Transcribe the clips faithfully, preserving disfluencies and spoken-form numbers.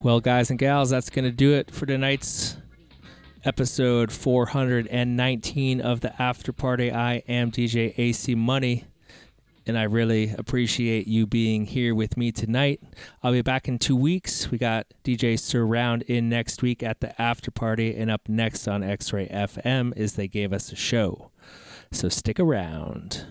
Well, guys and gals, that's going to do it for tonight's episode four hundred nineteen of the After Party. I am D J A C Money, and I really appreciate you being here with me tonight. I'll be back in two weeks. We got D J Surround in next week at the After Party, and up next on X-Ray F M is They Gave Us a Show. So stick around.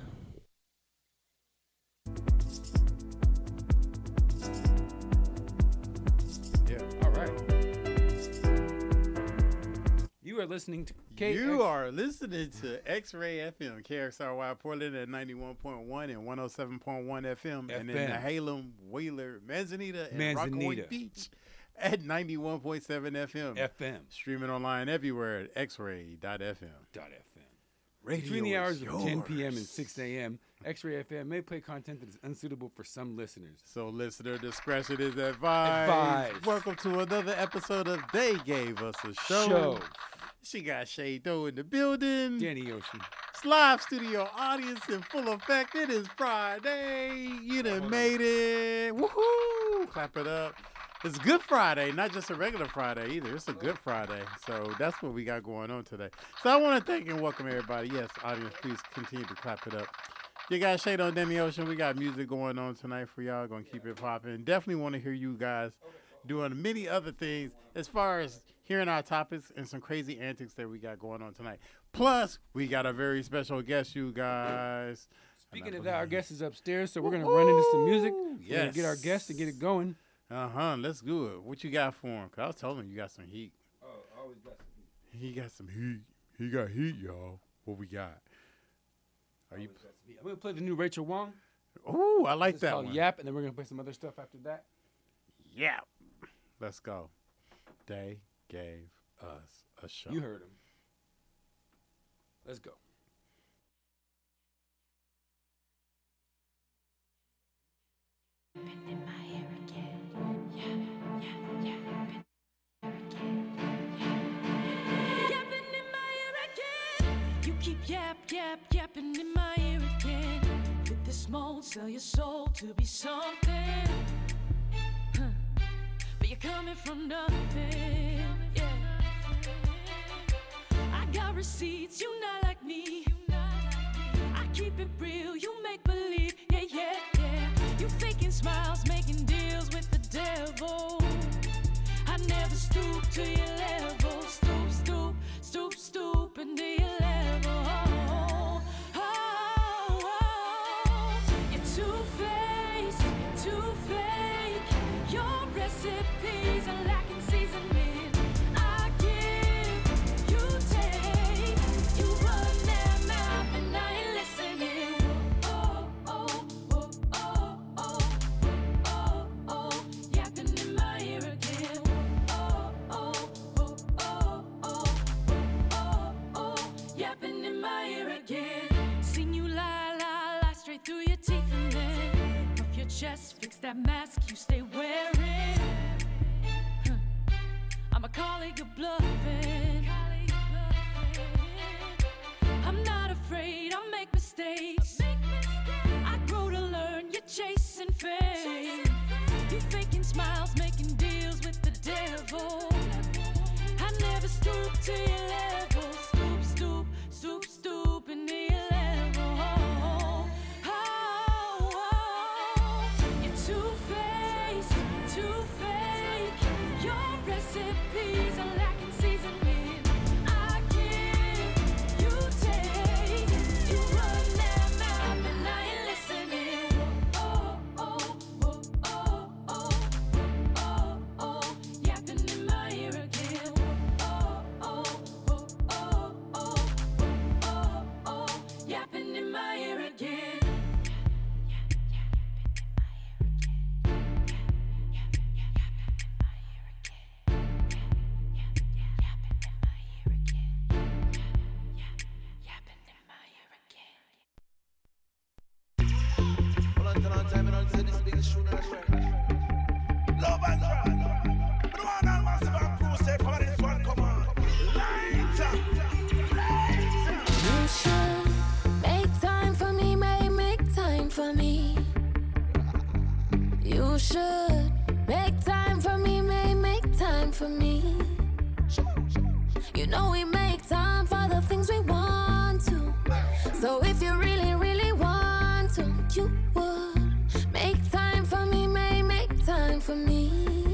You are listening to K X. You are listening to X-Ray F M, K X R Y Portland at ninety-one point one and one oh seven point one F M, F M. and in the Halem, Wheeler, Manzanita, and Manzanita. Rockaway Beach at ninety-one point seven F M. F M. Streaming online everywhere at x ray dot f m. Dot F M. Radio Between the hours is of ten p.m. and yours. six a.m., X-Ray F M may play content that is unsuitable for some listeners. So listener discretion is advised. Advised. Welcome to another episode of They Gave Us a Show. Show. She got Shay Doe in the building. Danny Ocean. It's live studio audience in full effect. It is Friday. You done made it. Woohoo! Clap it up. It's Good Friday, not just a regular Friday either. It's a Good Friday. So that's what we got going on today. So I want to thank and welcome everybody. Yes, audience, please continue to clap it up. You got Shade on Danny Ocean. We got music going on tonight for y'all. Gonna keep it popping. Definitely want to hear you guys doing many other things as far as hearing our topics and some crazy antics that we got going on tonight. Plus, we got a very special guest, you guys. Speaking of that, our guest is upstairs, so we're going to run into some music. We're Yes. going to get our guest and get it going. Uh-huh. Let's do it. What you got for him? Because I was telling him you got some heat. Oh, I always got some heat. He got some heat. He got heat, y'all. What we got? Are you? I'm going to play the new Rachel Wong. Ooh, I like It's that called one. Yap, and then we're going to play some other stuff after that. Yap. Let's go. They gave us a show. You heard him. Let's go. In my ear again. Yeah, yeah, yeah. Been again. Yeah, yeah. Yapping in my ear again. You keep yap, yap, yapping in my ear again. With this mold, sell your soul to be something. Huh. But you're coming from nothing. Yeah. I got receipts, you not like me. I keep it real, you make believe. Yeah, yeah, yeah. You faking smiles, making deals with the devil. I never stoop to your level. Stoop, stoop, stoop, stoop, and to your level. Oh, oh, oh. You're two-faced, you're too-fake. Your recipes are lacking seasoning. I give, you take. You run that mouth and I ain't listening. Oh, oh, oh, oh, oh, oh, oh, yapping in my ear again. Oh, oh, oh, oh, oh, oh, oh, yapping in my ear again. Seen you lie, lie, lie straight through your teeth and then off your chest, fix that mask you stay wearing. Huh. I'm a colleague of bluffing. I'm not afraid, I'll make mistakes. I grow to learn, you're chasing fame. You faking smiles, making deals with the devil. I never stoop to your level. Stoop, stoop, stoop, stoop, and to your level. Oh, oh, oh. You're two-faced, too-fake. Your recipes are lacking seasoning. I give, you take. You run that mouth and I ain't listening. Oh, know we make time for the things we want to. So if you really, really want to, you would make time for me, may make time for me.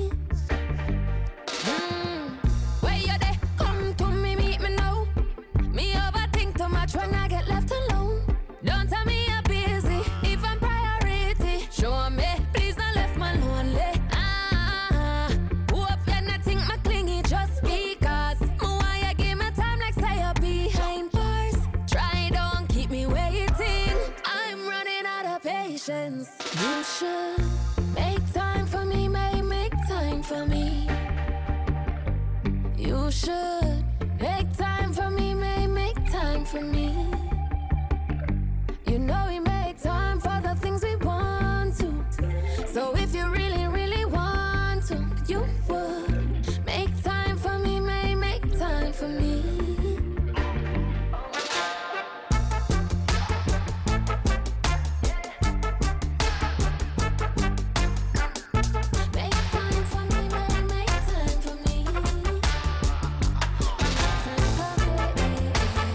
Mm. Where you there? Come to me, meet me now. Me overthink too much when I get left alone. Don't tell me you're busy if I'm priority. Show me, please don't left me lonely. Ah, hope you're not think my clingy just because. Me why you give me time like say you're behind bars. Try don't keep me waiting. I'm running out of patience. You should make time for me, may make time for me. You should make time for me, may make time for me. You know we make time for the things we want to. So if you really, really want to, you would make time for me, may make time for me. Make time for me, may make time for me. Time for me,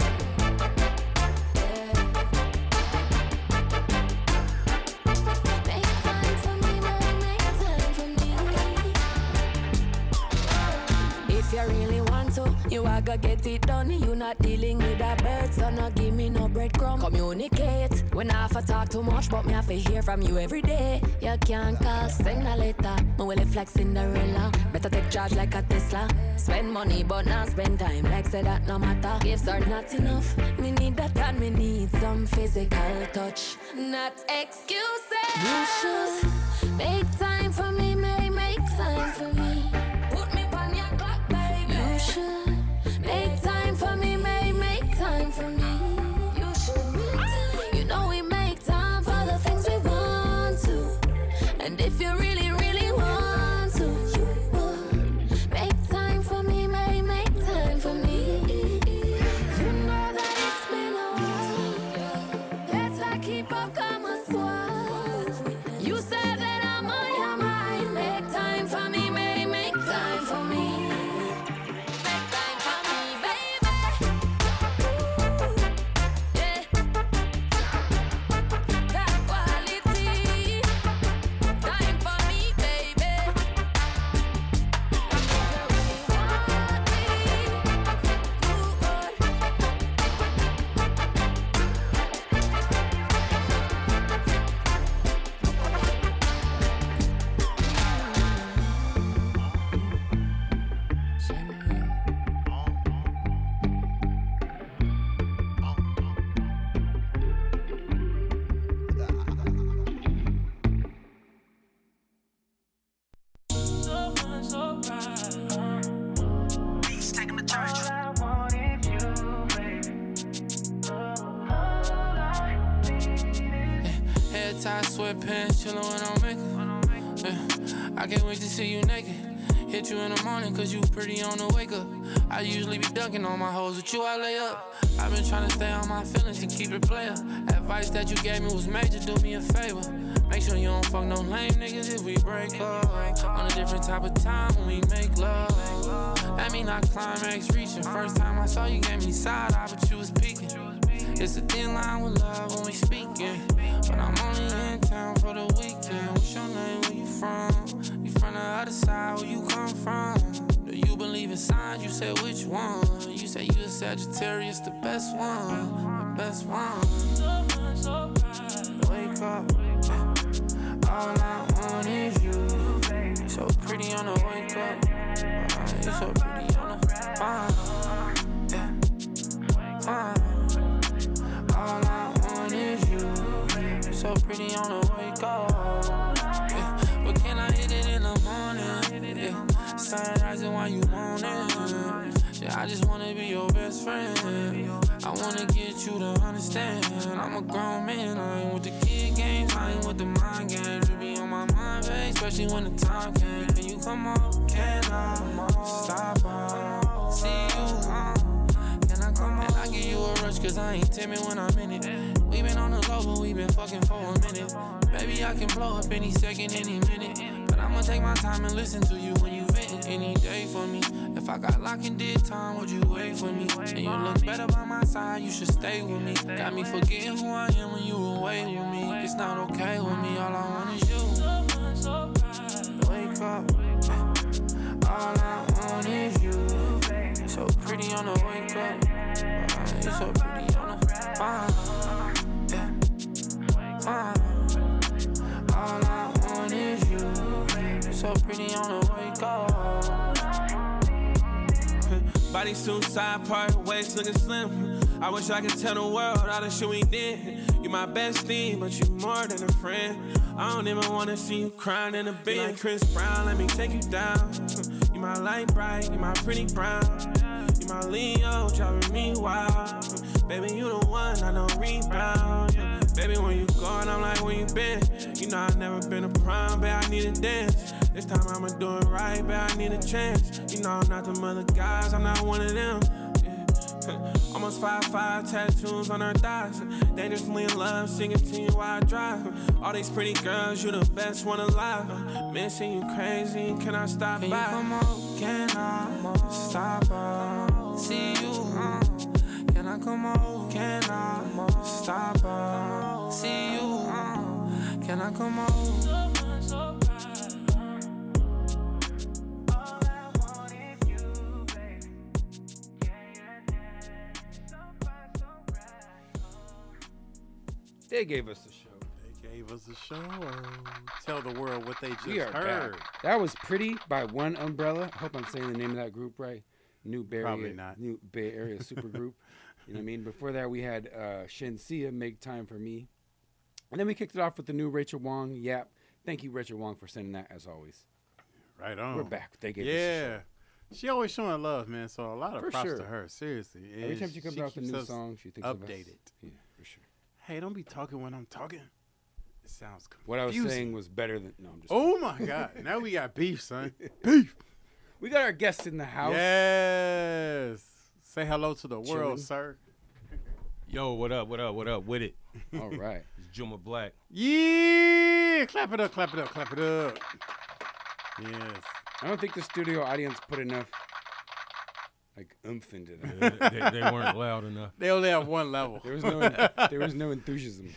yeah. Make time for me, may make time for me. If you really want to, you are gonna get it done. You not dealing with a bird, so no give me no breadcrumb. Communicate. When I have to talk too much, but me have to hear from you every day. You can't call, send a letter. Me will flex Cinderella. Better take charge like a Tesla. Spend money, but not spend time. Like say that no matter. Gifts are not enough. Me need that and me need some physical touch. Not excuses. You should make time for me, may make time for me. Put me on your clock, baby. You should make time for me, may make time for me. You should make time. You know we make time for the things we want to. And if you really, really want to, you would make time for me, may make time for me. You know that it's been a while. Let's not keep up, come on, swap. You said that I'm on your mind. Make time for me, may make time for me. Make time for me, baby. Ooh, yeah. That quality. Time for me, baby. If you really want me, you would. Head tie, sweatpants, chillin' when I'm making. Yeah. I can't wait to see you naked. Hit you in the morning, cause you pretty on the wake up. I usually be dunking on my hoes, with you I lay up. I've been trying to stay on my feelings and keep it player. Advice that you gave me was major, do me a favor. Make sure you don't fuck no lame niggas if we break up. On a different type of time when we make love. That mean I climax reaching. First time I saw you gave me side eye, but you was peeking. It's a thin line with love when we speaking. But I'm only in town for the weekend. What's your name, where you from? You from the other side, where you come from? Do you believe in signs? You said which one? You said you a Sagittarius, the best one. The best one. Wake up. All I want is you. So pretty on the wake up. You so pretty on the fine. Yeah. Fine. All I want is you. So pretty on the wake up. Yeah. But can I hit it in the morning? Yeah. Sun rising while you want it. Yeah, I just wanna be your best friend. I wanna get you to understand. I'm a grown man, I ain't with the kid games, I ain't with the mind games. You be on my mind, babe, especially when the time came. Can you come on? Can I stop by? See you, huh? Can I come on? And I give you a rush, cause I ain't timid when I'm in it. We been on the low, but we been fucking for a minute. Baby, I can blow up any second, any minute. But I'ma take my time and listen to you when you ventin'. any day for me. If I got locked and did time, would you wait for me? And you look better by my side, you should stay with me. Got me forgetting who I am when you away with me. It's not okay with me, all I want is you. Wake up, all I want is you. So pretty on the wake up, you so pretty on the fine, yeah, fine. All I want is you. So pretty on the wake up. Body suit, side part, waist looking slim. I wish I could tell the world all the shit we did. You my bestie, but you more than a friend. I don't even wanna see you crying in a bed. Like Chris Brown, let me take you down. You my light bright, you my pretty brown. You my Leo, driving me wild. Baby, you the one, I don't rebound. Baby, when you gone, I'm like, where you been? You know I never been a prime, babe, I need a dance. This time I'ma do it right, babe, I need a chance. You know I'm not them other guys, I'm not one of them. Yeah. Almost five, five tattoos on her thighs. Dangerously in love, singing to you while I drive. All these pretty girls, you the best one alive. Missing you crazy, can I stop Can by? you come on? Can I stop by? See you. Uh, can I come on? Can I stop by? See you. Uh, can I come on? They gave us the show. They gave us a show. Tell the world what they just We are heard. back. That was Pretty by One Umbrella. I hope I'm saying the name of that group right. New Bay Probably Area, not. New Bay Area supergroup. You know what I mean? Before that, we had uh, Shensia, Make Time for Me. And then we kicked it off with the new Rachel Wong, Yap. Thank you, Rachel Wong, for sending that, as always. Right on. We're back. They gave us Yeah. the show. She always showing love, man. So a lot of For props sure. to her. Seriously. Every And time she comes out with a keeps new us song, she thinks of us. updated. Yeah, for sure. Hey, don't be talking when I'm talking. It sounds confusing. What I was saying was better than... No, I'm just... Oh, my God. Now we got beef, son. Beef. We got our guest in the house. Yes. Say hello to the world, Chilling. sir. Yo, what up, what up, what up with it? All right. It's Juma Black. Yeah. Clap it up, clap it up, clap it up. Yes. I don't think the studio audience put enough, like, oomph into they, that. they- they weren't loud enough. They only have one level. There was no, there was no enthusiasm.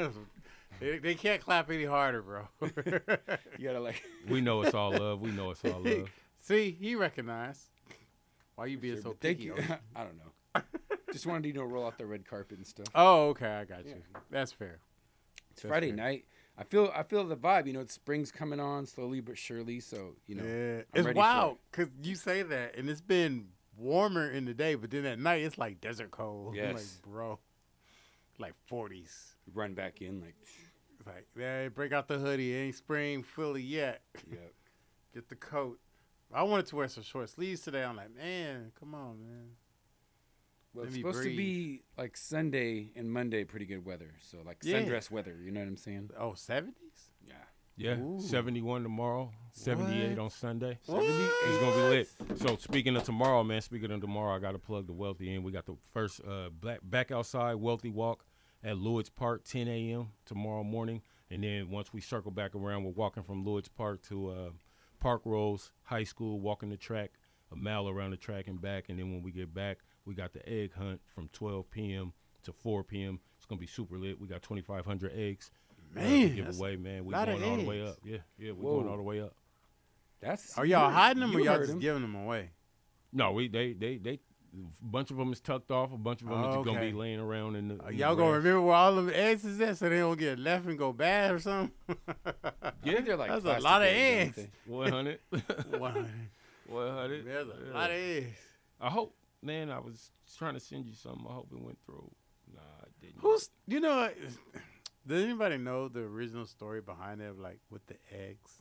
they, they can't clap any harder, bro. You gotta like. We know it's all love. We know it's all love. See, he recognized. Why you being Sure, so but thank picky? you. on- I don't know. Just wanted you to roll out the red carpet and stuff. Oh, okay, I got you. Yeah. That's fair. It's Friday fair. night. I feel I feel the vibe. You know, it's spring's coming on slowly but surely. So you know, Yeah, I'm it's ready for wild it. because you say that, and it's been warmer in the day, but then at night it's like desert cold. I'm Yes. like, bro, like forties. Run back in like. It's like, yeah, break out the hoodie. It ain't spring fully yet. Yeah. Get the coat. I wanted to wear some short sleeves today. I'm like, man, come on, man. Well, Let it's me supposed to breathe. be like Sunday and Monday, pretty good weather. So like Yeah. sundress weather. You know what I'm saying? Oh, seventies? Yeah. Yeah, Ooh. seventy-one tomorrow, seventy-eight What? on Sunday. What? It's gonna be lit. So speaking of tomorrow, man. Speaking of tomorrow, I got to plug the Wealthy in. We got the first uh, black, back outside Wealthy walk at Lloyd's Park, ten a.m. tomorrow morning, and then once we circle back around, we're walking from Lloyd's Park to uh, Park Rose High School, walking the track, a mile around the track and back, and then when we get back, we got the egg hunt from twelve p.m. to four p.m. It's gonna be super lit. We got twenty-five hundred eggs. uh, to Man, give that's away, man. We're lot of going all the way eggs. up. Yeah, yeah, we're Whoa. going all the way up. That's. Are y'all you- hiding them or you y'all heard just him. giving them away? No, we they they they. A bunch of them is tucked off. A bunch of them Oh, is gonna okay. be laying around in the. Are in the y'all gonna grass. remember where all them eggs is at so they don't get left and go bad or something? I think they're like That's a plastic lot of eggs, eggs. aren't One hundred. One hundred. One hundred. There's a Yeah. lot of eggs. I hope, man. I was trying to send you something. I hope it went through. Nah, it didn't. Who's you know? what? Does anybody know the original story behind it, like with the eggs?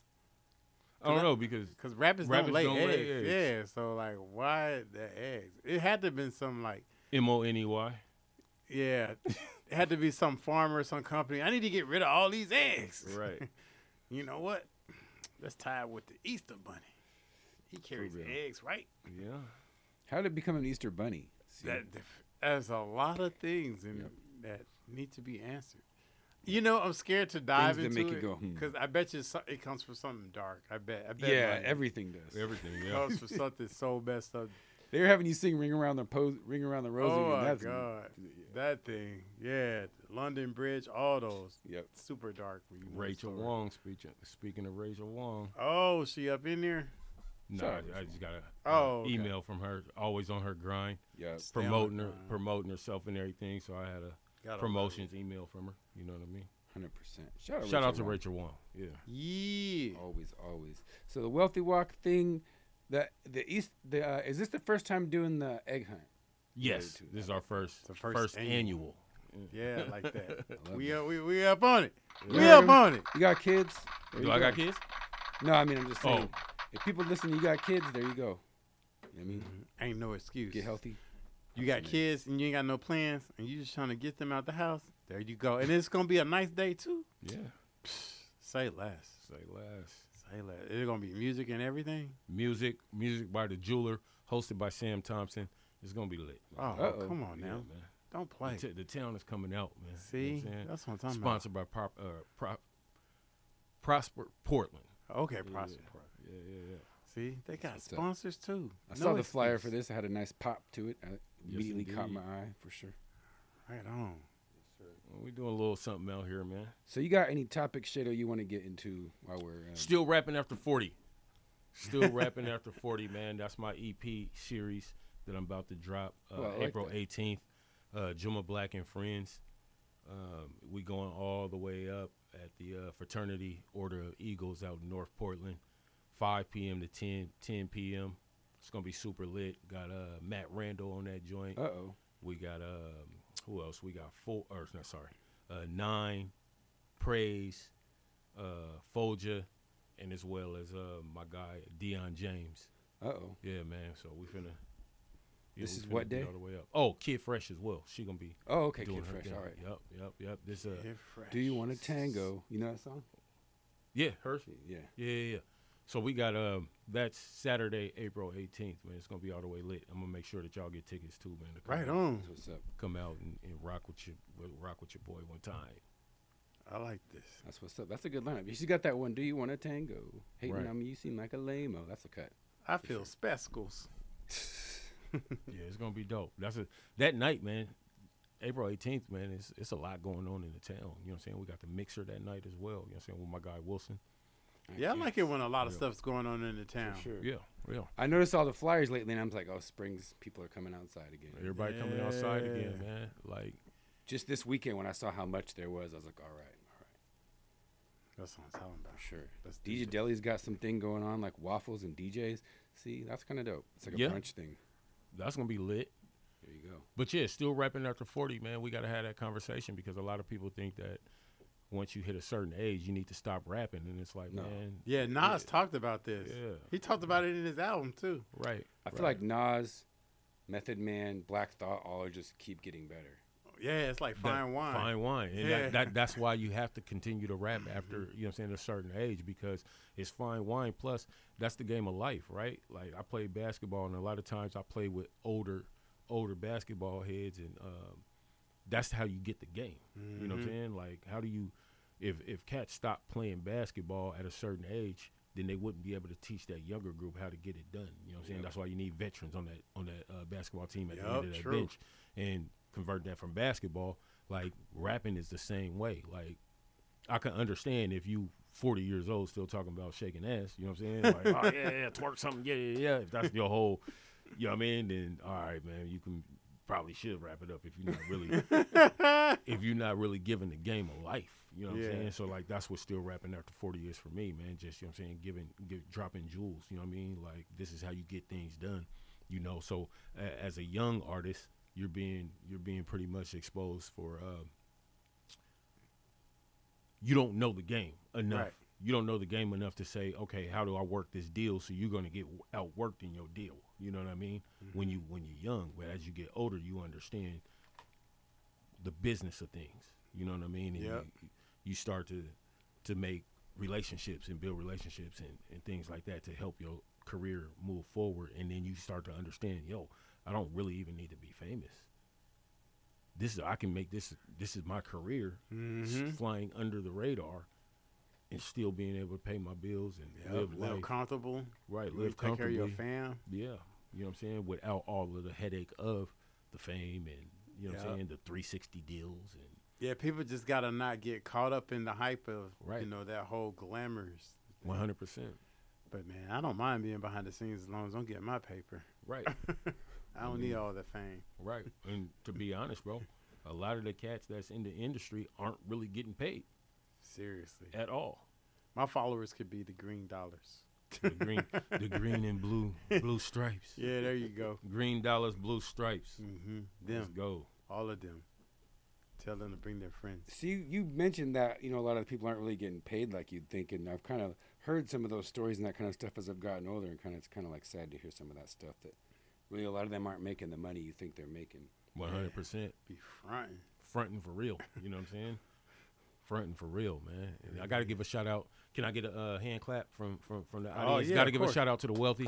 I don't know because Because rabbits, Rabbits don't lay don't eggs. lay eggs. Yeah, so like, why the eggs? It had to have been some like, M O N E Y. yeah, it had to be some farmer, or some company. I need to get rid of all these eggs. Right. You know what? Let's tie it with the Easter Bunny. He carries real. eggs, right? Yeah. How did it become an Easter bunny? See, That there's a lot of things in that need to be answered. You know, I'm scared to dive that into make you it go, hmm. because I bet you so- it comes from something dark. I bet. I bet. Yeah, like, everything does. Everything, it yeah. comes from something so messed up. They were having you sing "Ring Around the Pose," "Ring Around the Rosie." Oh and my that's, god, that thing. Yeah, London Bridge, all those. Yep. Super dark. When you know the Rachel story. Wong, speaking speaking of Rachel Wong. Oh, she up in there? No, Sorry, I, I just got an Oh, okay. email from her, always on her grind, Yep. Stay on promoting the her, grind. promoting herself and everything. So I had a Gotta promotions email from her. You know what I mean? Hundred percent. Shout out, Shout Rachel out to Wong. Rachel Wong. Yeah. Yeah. Always, always. So the Wealthy Walk thing, the the East, the uh, is this the first time doing the egg hunt? Yes, too. this is our first The first, first annual. annual. Yeah, like that. love we, it. up, we we up on it. We Yeah. up on it. You got kids? There Do you I go. got kids? No, I mean I'm just saying. Oh. If people listen, you got kids. There you go. You know what I mean, Ain't no excuse. get healthy. You got Absolutely. kids and you ain't got no plans and you just trying to get them out the house. There you go. And it's gonna be a nice day too. Yeah. Say less. Say less. Say less. It's gonna be music and everything. Music, music by the Jeweler, hosted by Sam Thompson. It's gonna be lit. Oh, Uh-oh. come on Yeah, now. man. Don't The, play. t- the town is coming out, man. See, You know what I'm saying? that's what I'm talking Sponsored by Prop, uh, Pro- Prosper Portland. about. Okay, Yeah, Prosper. Yeah, yeah, yeah. See, they got what's up. sponsors too. I No saw the flyer excuse. for this. It had a nice pop to it. I immediately caught indeed. my eye for sure. Right on. Well, we doing a little something out here, man. So you got any topic shit you want to get into while we're um, Still rapping after forty. Still rapping after forty, man. That's my E P series that I'm about to drop uh, Well, I like April that. eighteenth. Uh, Juma Black and Friends. Um, we going all the way up at the uh, Fraternity Order of Eagles out in North Portland, five p.m. to ten, ten p.m. It's gonna be super lit. Got uh, Matt Randall on that joint. Uh oh. We got um, who else? We got four. Or no, sorry, uh, nine, Praise, uh, Folger, and as well as uh, my guy Deion James. Uh oh. Yeah, man. So we finna. Yeah, This we is finna what be day? All the way up. Oh, Kid Fresh as well. She gonna be Oh, okay. doing Kid her Fresh. thing. All right. Yep, yep, yep. This uh, Kid Fresh. Do you want a tango? You know that song? yeah, hers. Yeah. Yeah, yeah, yeah. So we got um, that's Saturday, April eighteenth, man. It's gonna be all the way lit. I'm gonna make sure that y'all get tickets too, man. To come Right out, on. That's what's up. Come out and, and rock with your rock with your boy one time. I like this. That's what's up. That's a good lineup. She's got that one. Do you want a tango? Hating Right. on me, you seem like a lame-o. That's a cut. I feel spectacles. Yeah, it's gonna be dope. That's a that night, man. April eighteenth, man. It's it's a lot going on in the town. You know what I'm saying? We got the mixer that night as well. You know what I'm saying? With my guy Wilson. Yeah, I like it when a lot of Yeah. stuff's going on in the town. Sure. Yeah, yeah. I noticed all the flyers lately, and I'm like, oh, springs, people are coming outside again. Everybody coming outside again, Yeah. man. Like, Just this weekend when I saw how much there was, I was like, all right, all right, That's what I'm talking about. for sure. That's D J decent. Deli's got some thing going on, like waffles and D Js. See, that's kind of dope. It's like a Yeah. brunch thing. that's gonna be lit. There you go. But yeah, still rapping after forty, man. We gotta have that conversation because a lot of people think that once you hit a certain age, you need to stop rapping, and it's like, No. man, Yeah, Nas talked about this. yeah, He talked about it in his album too. right. I feel right. like Nas, Method Man, Black Thought all just keep getting better. Yeah, it's like That- fine wine. Fine wine. And Yeah. that, that, that's why you have to continue to rap after, you know what I'm saying, a certain age because it's fine wine. Plus, that's the game of life, right? Like, I played basketball, and a lot of times I play with older older basketball heads, and um, that's how you get the game. You know what I'm saying? Like, how do you – if if cats stop playing basketball at a certain age, then they wouldn't be able to teach that younger group how to get it done. You know what I'm saying? That's why you need veterans on that on that uh, basketball team at the Yup, end of that true. bench. And convert that from basketball, like rapping is the same way. Like I can understand if you forty years old still talking about shaking ass, you know what I'm saying? Like, oh yeah, yeah, twerk something, yeah, yeah, yeah. If that's your whole, you know what I mean? Then all right, man, you can probably should wrap it up if you're not really if you're not really giving the game a life. You know what Yeah. I'm saying? So like that's what still rapping after forty years for me, man. Just you know what I'm saying, giving give, dropping jewels, you know what I mean? Like this is how you get things done. You know, so a as a young artist, you're being you're being pretty much exposed for uh, you don't know the game enough. Right. You don't know the game enough to say, okay, how do I work this deal? So you're gonna get outworked in your deal. You know what I mean? Mm-hmm. When you when you're young, but as you get older, you understand the business of things. You know what I mean? And Yep. you, you start to to make relationships and build relationships and, and things like that to help your career move forward. And then you start to understand, yo, I don't really even need to be famous. this is I can make this. This is my career, Mm-hmm. s- flying under the radar, and still being able to pay my bills and Yep, live live life. comfortable. Right, Live, live take care of comfortably. your fam. Yeah, you know what I'm saying, without all of the headache of the fame and you know what Yeah. I'm saying, the three sixty deals and Yeah, people just gotta not get caught up in the hype of Right. you know that whole glamorous. thing. one hundred percent. But man, I don't mind being behind the scenes as long as I'm getting my paper. Right, I don't need all the fame. right. And to be honest, bro, a lot of the cats that's in the industry aren't really getting paid Seriously, at all. my followers could be the green dollars. The green, the green and blue, blue stripes. Yeah, there you go. Green dollars, blue stripes. Mm-hmm. Let's Them, go. all of them. Tell them to bring their friends. See, you, you mentioned that, you know, a lot of people aren't really getting paid like you'd think, and I've kind of heard some of those stories and that kind of stuff as I've gotten older, and kind of it's kind of like sad to hear some of that stuff that really a lot of them aren't making the money you think they're making. one hundred percent. Be fronting. Fronting for real. You know what I'm saying? Fronting for real, man. And I got to give a shout out. Can I get a uh, hand clap from from from the Oh, audience? yeah, got to of give a course. shout out to the wealthy.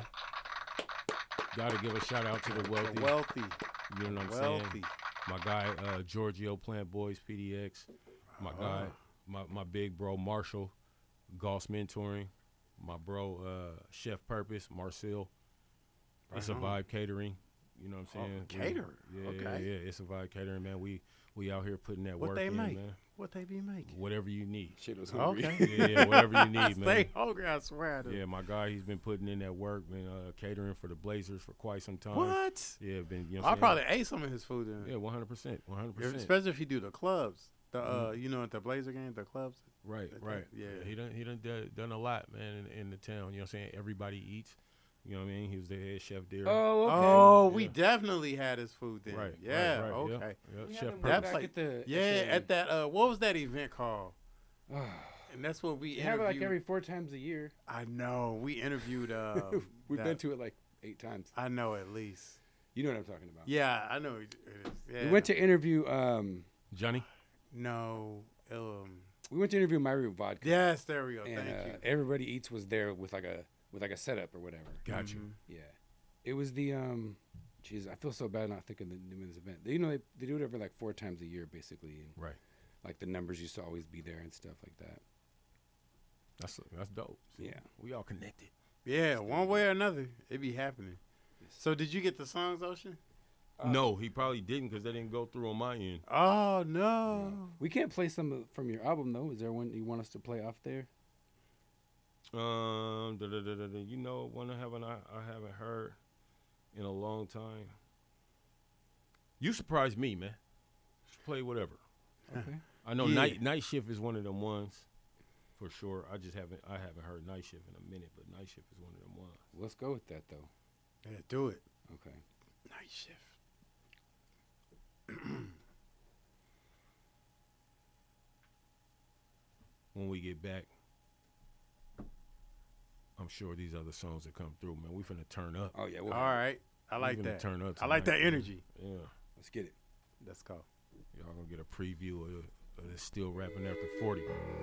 Got to give a shout out to the wealthy. The wealthy. You know what I'm saying? Wealthy. My guy uh, Giorgio Plant Boys P D X. My guy, my my big bro Marshall, Goss Mentoring. My bro uh, Chef Purpose Marcel. It's a Right on. Vibe Catering. You know what I'm Oh, saying? We- caterer. Yeah, Okay. yeah, yeah. It's a Vibe Catering, man. We we out here putting that What work they in, make? man. What they be making? Whatever you need. Shit was hungry. Okay. Yeah, yeah, whatever you I need, stay man. hungry, I swear. To. Yeah, my guy, he's been putting in that work, been uh, catering for the Blazers for quite some time. What? Yeah, been. You know what I I'm saying? probably ate some of his food. Then. Yeah, one hundred percent, one hundred If- percent. especially if you do the clubs. The uh, Mhm. you know, at the Blazer game, the clubs. Right, that- right. yeah. he done he done done, done a lot, man, in, in the town. You know what I'm saying? Everybody eats. You know what I mean? He was the head chef there. Oh, okay. Oh, Yeah. we definitely had his food then. right. Yeah. right, right, Okay. Yep, yep. We Chef had him Purpose. That's back like- at the Yeah, the- at that. Uh, what was that event called? Oh, And that's what we we have it interviewed. like every four times a year. I know. We interviewed. Uh, We've that- been to it like eight times. I know at least. You know what I'm talking about. Yeah, I know it is. Yeah. We went to interview. Um, Johnny. No. Um. we went to interview Myru Vodka. Yes, there we go. and Thank uh, you. Everybody Eats was there with like a with like a setup or whatever. Got you. Mhm. Yeah, it was the um. Jeez, I feel so bad not thinking the women's event. They, you know, they, they do it every like four times a year, basically. And Right. like the numbers used to always be there and stuff like that. That's that's dope. See, Yeah. we all connected. Yeah, one way or another, it be happening. So did you get the songs, Ocean? Uh, no, he probably didn't because they didn't go through on my end. Oh no. We can't play some of- from your album though. Is there one you want us to play off there? Um, da, da, da, da, da. You know, one I haven't I, I haven't heard in a long time. You surprised me, man. Just play whatever. Okay. I know Yeah. night night shift is one of them ones, for sure. I just haven't I haven't heard night shift in a minute, but night shift is one of them ones. Let's go with that though. Yeah, do it. Okay. Night shift. When we get back, I'm sure these other songs that come through, man. We finna turn up. Oh yeah. We'll All right. I We like finna that. Turn up. I like that tonight, man. energy. Yeah. Let's get it. Let's go. Y'all gonna get a preview of, of this still rapping after forty.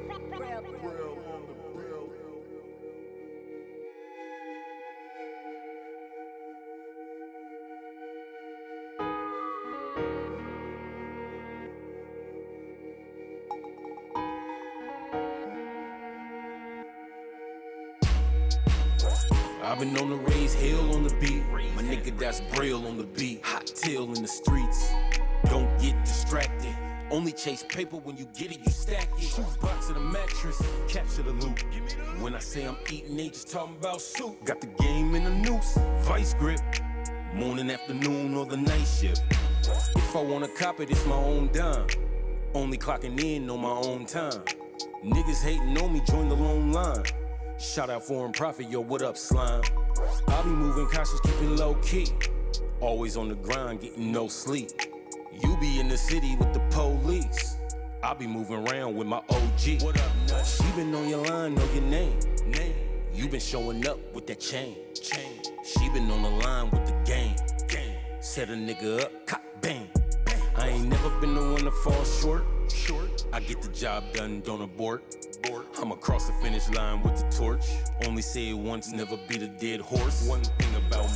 I've been on the raise hell on the beat. My nigga, that's Braille on the beat. Hot tail in the streets. Don't get distracted. Only chase paper when you get it, you stack it. Shoebox of the mattress, capture the loot. When I say I'm eating, they just talking about soup. Got the game in the noose, vice grip. Morning, afternoon, or the night shift. If I wanna cop it, it's my own dime. Only clocking in on my own time. Niggas hating on me, join the lone line. Shout out Foreign Profit, yo, what up, slime? I be moving cautious, keep it low key. Always on the grind, getting no sleep. You be in the city with the police. I be moving around with my O G. What up, nuts? She been on your line, know your name. Name. You been showing up with that chain. Chain. She been on the line with the game. Game. Set a nigga up, cock, bang. Bang. I ain't never been the one to fall short. Short. I get the job done, don't abort. I'm across the finish line with the torch. Only say it once, never beat a dead horse. One thing about me, I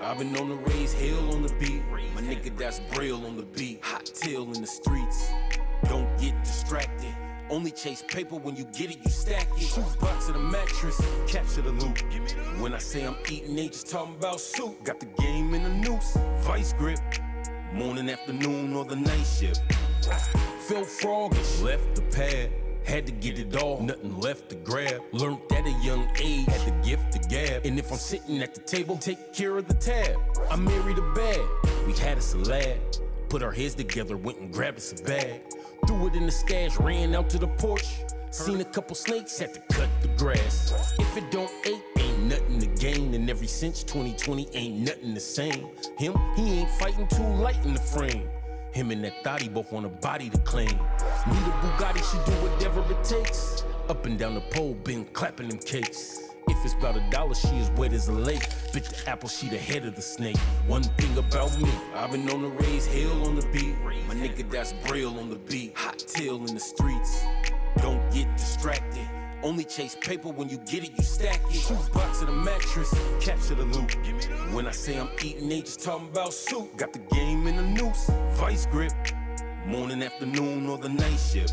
I've been on the raise hell on the beat. My nigga, that's Braille on the beat. Hot tail in the streets. Don't get distracted. Only chase paper when you get it, you stack it. Shoebox of the mattress, capture the loot. When I say I'm eating, ain't just talking about soup. Got the game in the noose, vice grip. Morning, afternoon, or the night shift. Felt froggish, left the pad. Had to get it all, nothing left to grab. Learned at a young age, had the gift to gab. And if I'm sitting at the table, take care of the tab. I married a bad, we had us a lad. Put our heads together, went and grabbed us a bag. Threw it in the stash, ran out to the porch. Seen a couple snakes, had to cut the grass. If it don't ache, ain't nothing to gain. And every since twenty twenty, ain't nothing the same. Him, he ain't fighting too light in the frame. Him and that thotty both want a body to claim. Need a Bugatti, she do whatever it takes. Up and down the pole, been clapping them cakes. If it's about a dollar, she as wet as a lake. Bit the apple, she the head of the snake. One thing about me, I've been on the raise hell on the beat. My nigga, that's Braille on the beat. Hot tail in the streets. Don't get distracted. Only chase paper when you get it, you stack it. Shoebox of the mattress, capture the loot. When I say I'm eating, ain't just talking about soup. Got the game in the noose, vice grip. Morning, afternoon, or the night shift.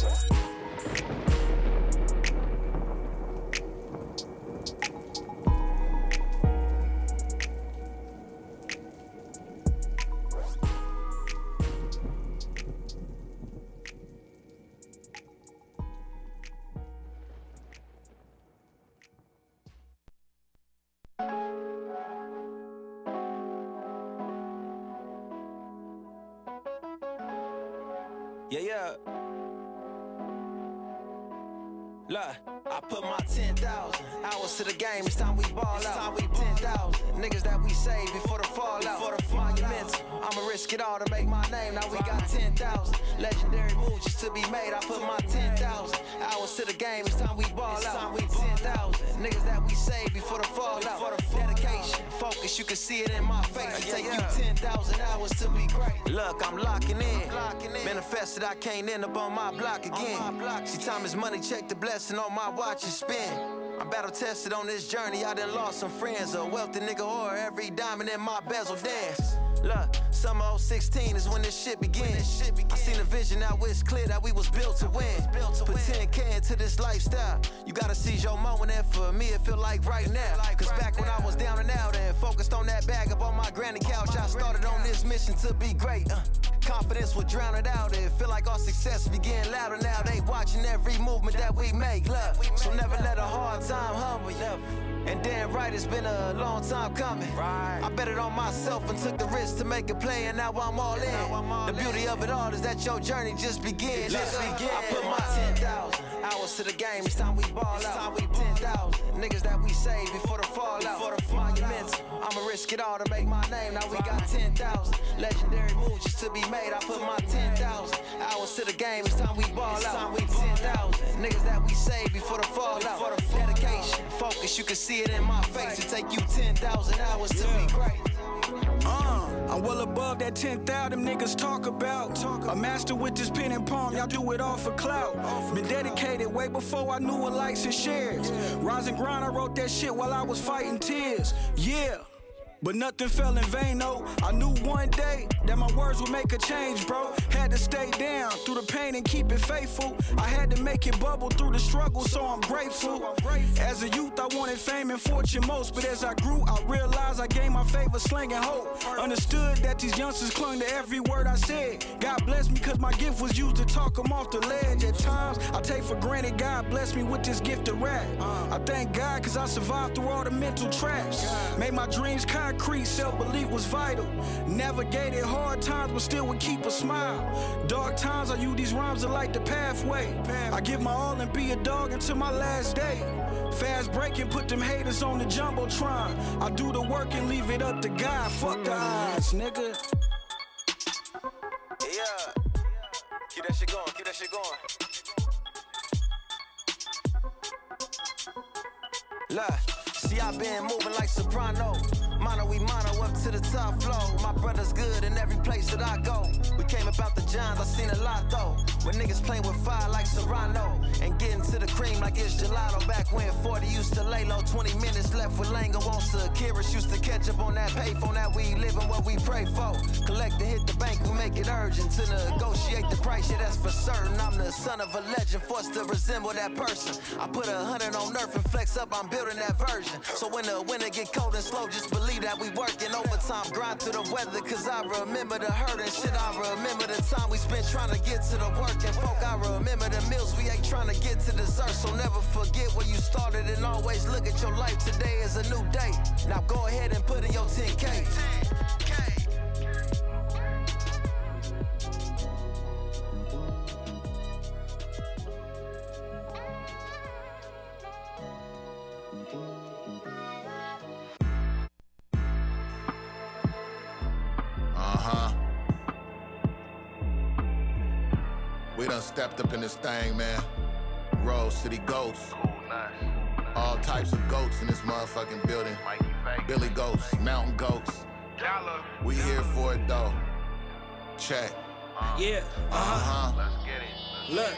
Yeah, yeah. Look, I put my ten thousand hours to the game. It's time we ball it's out. Time we ten thousand niggas that we save before the fallout. Before the monumental. I'ma risk it all to make my name. Now we got ten thousand legendary moves just to be made. I put my ten thousand hours to the game. It's time we ball it's out. Time we ten thousand niggas that we save before the fallout. Before the dedication, focus, you can see it in my face. It take you ten thousand hours to be great. Look, I'm locking in. Manifested, I can't end up on my block again. See, time is money, check the blessing on my watch and spin. I'm battle tested on this journey, I done lost some friends. A wealthy nigga or every diamond in my bezel dance. Look, summer oh sixteen is when this shit began. I seen a vision, now it's clear that we was built to win. Put ten K into this lifestyle. You gotta seize your moment, and for me it feel like right now. Cause back when I was down and out and focused on that bag up on my granny couch, I started on this mission to be great. Uh, confidence would drown it out. It feel like our success be getting louder now. They watching every movement that we make. Look, so never let a hard time humble you. And damn right, it's been a long time coming. I bet it on myself and took the risk to make a play, and now I'm all in. The beauty of it all is that your journey just begins. Let's begin. I put my ten thousand hours to the game. It's time we ball out. It's time we ten thousand niggas that we save before the fallout. Before the monumental. I'ma risk it all to make my name. Now we got ten thousand legendary moves just to be made. I put my ten thousand hours to the game. It's time we ball out. It's time we ten thousand niggas that we save before the fallout. Before the dedication, focus, you can see it in my face. It take you ten thousand hours to be great. Uh, I'm well above that ten thousand niggas talk about. A master with this pen and palm, y'all do it all for clout. Been dedicated way before I knew what likes and shares. Rise and grind, I wrote that shit while I was fighting tears. Yeah. But nothing fell in vain, no. I knew one day that my words would make a change, bro. Had to stay down through the pain and keep it faithful. I had to make it bubble through the struggle, so I'm grateful. As a youth, I wanted fame and fortune most, but as I grew, I realized I gained my favor slinging hope. Understood that these youngsters clung to every word I said. God blessed me cause my gift was used to talk them off the ledge. At times, I take for granted God blessed me with this gift of rap. I thank God cause I survived through all the mental traps. Made my dreams concrete. Self-belief was vital. Navigated hard times, but still would keep a smile. Dark times, I use these rhymes to light the pathway. I give my all and be a dog until my last day. Fast breaking, put them haters on the jumbotron. I do the work and leave it up to God. Fuck the odds, nigga. Yeah, keep that shit going, keep that shit going. Look, see I been moving like soprano. Mono, we mono up to the top. I flow. My brother's good in every place that I go. We came about the Johns, I seen a lot though. When niggas playing with fire like Serrano and getting to the cream like it's gelato. Back when forty used to lay low, twenty minutes left with Lango on Sakiris. Used to catch up on that payphone that we living what we pray for. Collect and hit the bank, we make it urgent to negotiate the price, yeah, that's for certain. I'm the son of a legend, forced to resemble that person. I put a hundred on Nerf and flex up, I'm building that version. So when the winter get cold and slow, just believe that we working overtime, grind through the weather, cause I remember the hurt and shit. I remember the time we spent trying to get to the work, and folk, I remember the meals we ate trying to get to dessert. So never forget where you started and always look at your life. Today is a new day. Now go ahead and put in your ten K. Uh-huh. We done stepped up in this thing, man. Rose City Ghosts. All types of goats in this motherfucking building. Billy Goats, Mountain Goats. We here for it though. Check. Yeah, uh-huh. Let's get it. Look.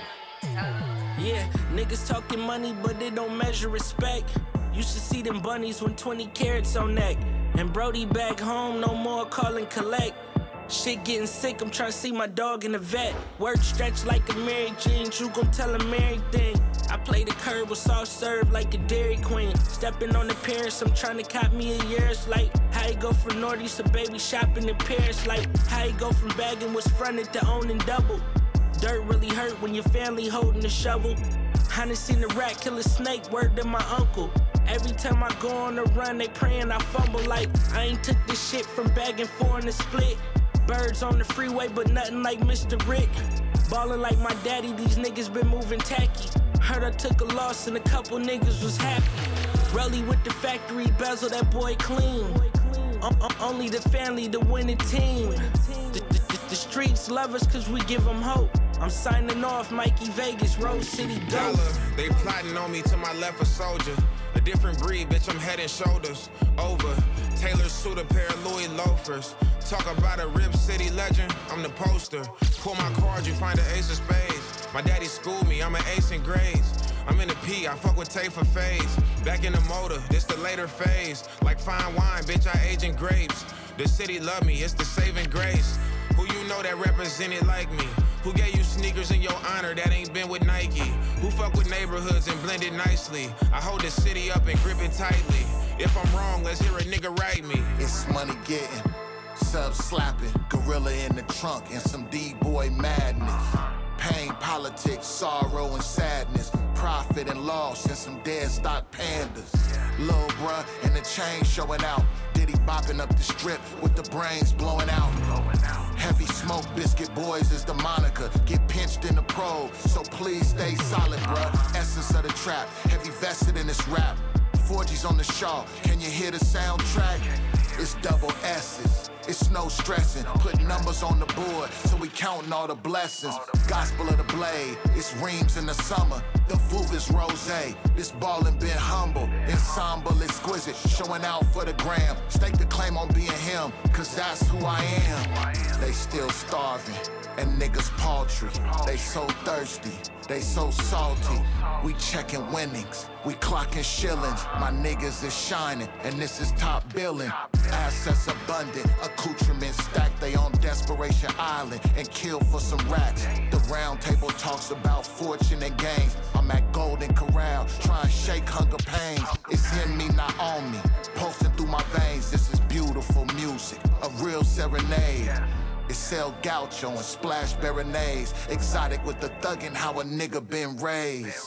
Yeah, niggas talking money, but they don't measure respect. Used to see them bunnies when twenty carats on neck. And Brody back home, no more call and collect. Shit getting sick, I'm trying to see my dog in the vet. Word stretch like a Mary Jane, you gon' tell him everything. I play the curb with soft serve like a Dairy Queen. Stepping on the Paris, I'm trying to cop me a year's like how you go from Nordies to baby shopping in Paris. Like how you go from bagging what's fronted to owning double. Dirt really hurt when your family holding the shovel. I done seen the rat kill a snake, word to my uncle. Every time I go on the run, they praying I fumble like I ain't took this shit from bagging four in the split. Birds on the freeway, but nothing like Mister Rick. Ballin' like my daddy, these niggas been moving tacky. Heard I took a loss and a couple niggas was happy. Rollie with the factory bezel, that boy clean. Um, um, only the family, the winning team. The, the, the streets love us cause we give them hope. I'm signing off, Mikey Vegas, Rose City Dollar. They plotting on me to my left a soldier. A different breed, bitch, I'm head and shoulders over. Taylor suit, a pair of Louis loafers. Talk about a Rip City legend, I'm the poster. Pull my card, you find an ace of spades. My daddy schooled me, I'm an ace in grades. I'm in the P, I fuck with Tay for phase. Back in the motor, this the later phase. Like fine wine, bitch, I age in grapes. The city love me, it's the saving grace. Who you know that represented like me? Who gave you sneakers in your honor that ain't been with Nike? Who fuck with neighborhoods and blend it nicely? I hold the city up and grip it tightly. If I'm wrong, let's hear a nigga write me. It's money getting, sub slapping, gorilla in the trunk, and some D-boy madness. Pain, politics, sorrow, and sadness. Profit and loss, and some dead stock pandas. Lil' bruh and the chain showing out. Diddy bopping up the strip with the brains blowing out. Heavy smoke, biscuit boys is the moniker. Get pinched in the probe, so please stay solid, bruh. Essence of the trap, heavy vested in this rap. four G's on the Shaw, can you hear the soundtrack? It's double S's, it's no stressing. Put numbers on the board, so we counting all the blessings. Gospel of the blade, it's reams in the summer. The Vouv is rosé, this ballin' been humble. Ensemble exquisite, showing out for the gram. Stake the claim on being him, cause that's who I am. They still starving, and niggas paltry. They so thirsty, they so salty. We checking winnings, we clocking shillings. My niggas is shining, and this is top billing. Assets abundant, accoutrements stacked. They on Desperation Island and kill for some racks. The round table talks about fortune and gains. I'm at Golden Corral, trying to shake hunger pains. It's in me, not on me. Pulsing through my veins, this is beautiful music, a real serenade. It's El Gaucho and Splash Baronets. Exotic with the thuggin', how a nigga been raised.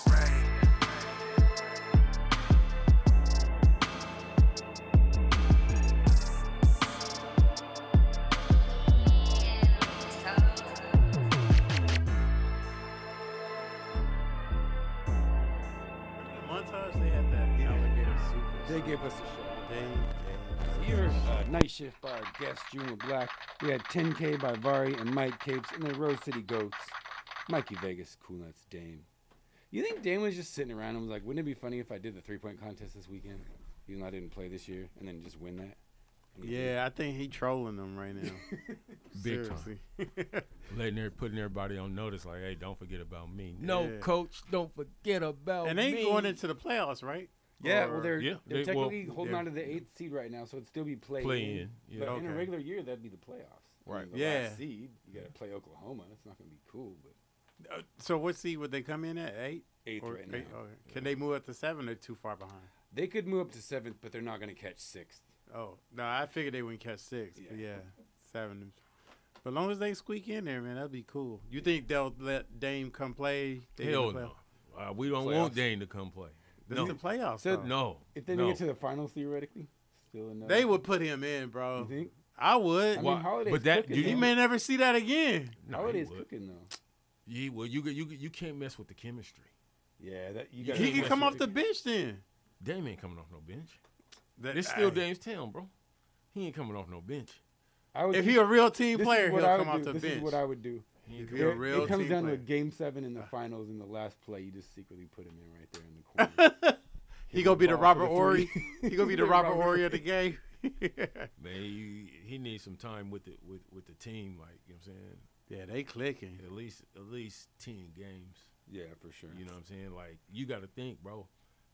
Montage, they had that alligator soup. They gave us a show. They, Here, uh, Night Shift by our guest, Junior Black. We had ten K by Vari and Mike Capes, and then Rose City Goats, Mikey Vegas, Cool Nuts, Dame. You think Dame was just sitting around and was like, wouldn't it be funny if I did the three-point contest this weekend, even though I didn't play this year, and then just win that? Yeah, I think he trolling them right now. Big Seriously. time. Letting her, putting everybody on notice, like, hey, don't forget about me. No, Yeah. coach, don't forget about And they me. going into the playoffs, right? Yeah, Or- well, they're Yeah, they're they- well, technically holding they're- on to the eighth seed right now, so it'd still be play, Play-in, in. yeah. But in a Okay. regular year, that'd be the playoffs. I Right. mean, the Yeah. last seed, you got to play Oklahoma. It's not going to be cool, but Uh, so what seed would they come in at? Eight? eighth Or right now. eight? Okay. Can they move up to seven or too far behind? They could move up to seventh, but they're not going to catch sixth. Oh, no, I figured they wouldn't catch six. But Yeah. yeah, seven. But as long as they squeak in there, man, that'd be cool. You think they'll let Dame come play? They in Hell the no. playoffs? Uh, we don't Playoffs. want Dane to come play. This No. is the playoffs. So- though. No. If they no. make it to the finals, theoretically, still in. They would put him in, bro. You think? I would. I Why- mean, Holiday's but that- cooking. you- he though. may never see that again. No, he Holiday's would. cooking though. Yeah, well, you, you you can't mess with the chemistry. Yeah, that you He got. He can come off the bench then. Dame ain't coming off no bench. That- It's still Ay. Dame's town, bro. He ain't coming off no bench. I would If keep- he a real team this is player, what he'll I come would off do. the This bench. is what I would do. He ain't If coming you're a It- real it comes team down to a player. game seven in the finals in the last play. You just secretly put him in right there in the corner. He gonna be the ball Robert for the Ory. three. He gonna be the Robert Ory of the game. Man, he, he needs some time with the with, with the team, like, you know what I'm saying? Yeah, they clicking. At least at least ten games. Yeah, for sure. You know what I'm saying? Like, you got to think, bro.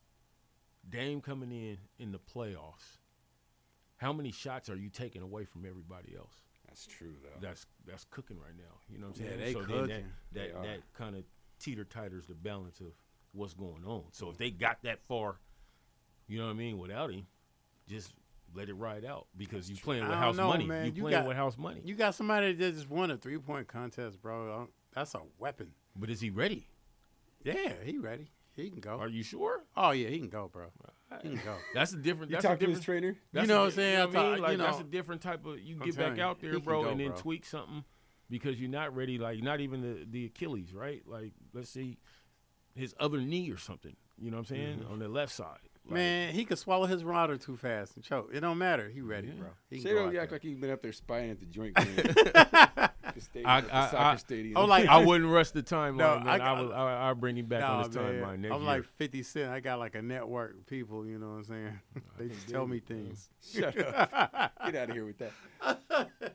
Dame coming in in the playoffs. How many shots are you taking away from everybody else? That's true though. That's that's cooking right now. You know what I'm Yeah, saying? they so then cooking. that They that, are. that kind of teeter totters the balance of what's going on. So if they got that far, you know what I mean, without him, just let it ride out because you playing I with don't house know, money. man. You You playing got- with house money. You got somebody that just won a three point contest, bro. That's a weapon. But is he ready? Yeah, he ready. He can go. Are you sure? Oh yeah, he can go, bro. He can go. That's a different. You That's a talk to different his trainer. That's You know a what I'm di- saying? You know I what I mean? thought, Like you that's know, a different type of. You I'm get telling back you, out there, he can bro, go, and then bro. tweak something because you're not ready. Like not even the the Achilles, right? Like let's see, his other knee or something. You know what I'm saying? On the left side. Like, Man, he could swallow his water too fast and choke. It don't matter. He ready, Yeah. bro. He can Shado, go out you act there. like you've been up there spying at the joint game. the stadium, I- at the I- soccer I- stadium. I'm like- I wouldn't rush the timeline. No, man. I I, got- will. I, I'll bring him back Nah, on his man, timeline next I'm year. like fifty Cent. I got like a network of people, you know what I'm saying? they just tell me things. Shut up. Get out of here with that.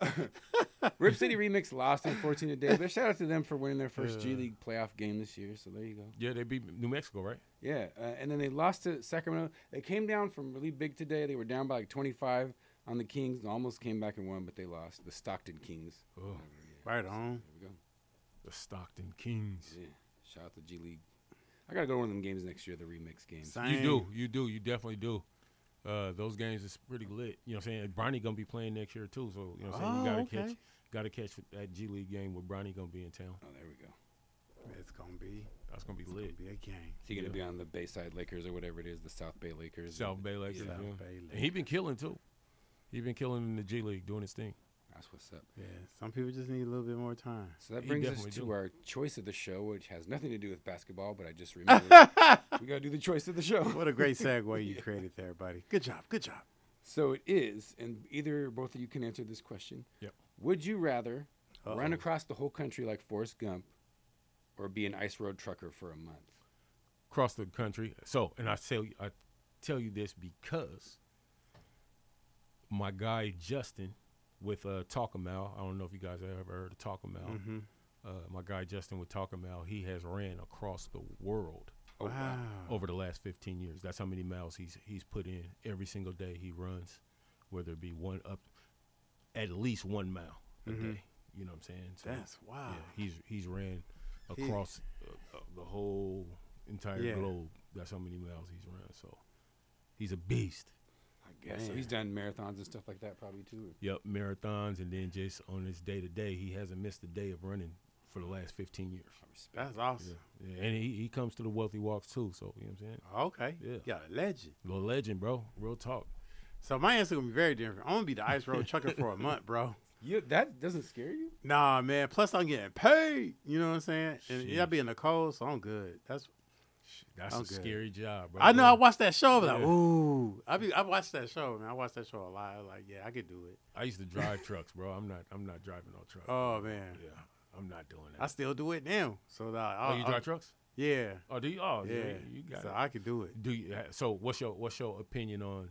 Rip City Remix lost in fourteen today, but shout out to them for winning their first G Yeah. League playoff game this year. So there you go. Yeah, they beat New Mexico, right? Yeah, uh, and then they lost to Sacramento. They came down from really big today. They were down by like twenty-five on the Kings. They almost came back and won, but they lost. The Stockton Kings. Oh, Right on. There we go. the Stockton Kings. Yeah. Shout out to G League. I gotta go to one of them games next year, the remix games. Same. You do, you do, you definitely do. Uh, those games is pretty lit. You know what I'm saying? Bronny gonna be playing next year too, so you know what I'm saying? Oh, You gotta okay. catch, gotta catch that G League game where Bronny gonna be in town. Oh, there we go. It's gonna be. That's gonna be It's lit. gonna be a game. Is he gonna Yeah. be on the Bayside Lakers or whatever it is, the South Bay Lakers? South Bay Lakers. South yeah. Bay And he been killing too. He been killing in the G League, doing his thing. That's what's up. Yeah, some people just need a little bit more time. So that He brings us definitely to do. our choice of the show, which has nothing to do with basketball, but I just remembered we gotta do the choice of the show. What a great segue you created there, buddy. Good job. Good job. So it is, and either or both of you can answer this question. Yep. Would you rather run Uh-oh. across the whole country like Forrest Gump or be an ice road trucker for a month? Across the country. So, and I tell you, I tell you this because my guy Justin with uh, Talkamow. I don't know if you guys have ever heard of Talkamow. Mm-hmm. Uh, my guy Justin with Talkamow, he has ran across the world Oh, Wow. over the last fifteen years. That's how many miles he's he's put in every single day he runs, whether it be one up, at least one mile a Mhm. day. You know what I'm saying? So, That's wow. yeah, he's he's ran He- across uh, uh, the whole entire Yeah. globe. That's how many miles he's run. So he's a beast. I guess. So Man. he's done marathons and stuff like that probably too. Yep, marathons, and then just on his day to day, he hasn't missed a day of running for the last fifteen years. That's Yeah, awesome. yeah. And he, he comes to the Wealthy Walks too. So you know what I'm saying? Okay. Yeah. Yeah, legend. Little legend, bro. Real talk. So my answer gonna be very different. I'm gonna be the ice road trucker for a month, bro. You, that doesn't scare you? Nah, man. Plus I'm getting paid. You know what I'm saying? And Shit. yeah, I be in the cold, so I'm good. That's That's I'm a good. scary job, bro. I know. I watched that show. I was like, Yeah. ooh. I be. I watched that show, man. I watched that show a lot. I was like, yeah, I could do it. I used to drive trucks, bro. I'm not. I'm not driving no truck. Oh man, Yeah, I'm not doing that. I still do it now. So that oh, you drive trucks? Yeah, Oh, do you? Oh, yeah. yeah. You got so it. I could do it. Do you? So what's your what's your opinion on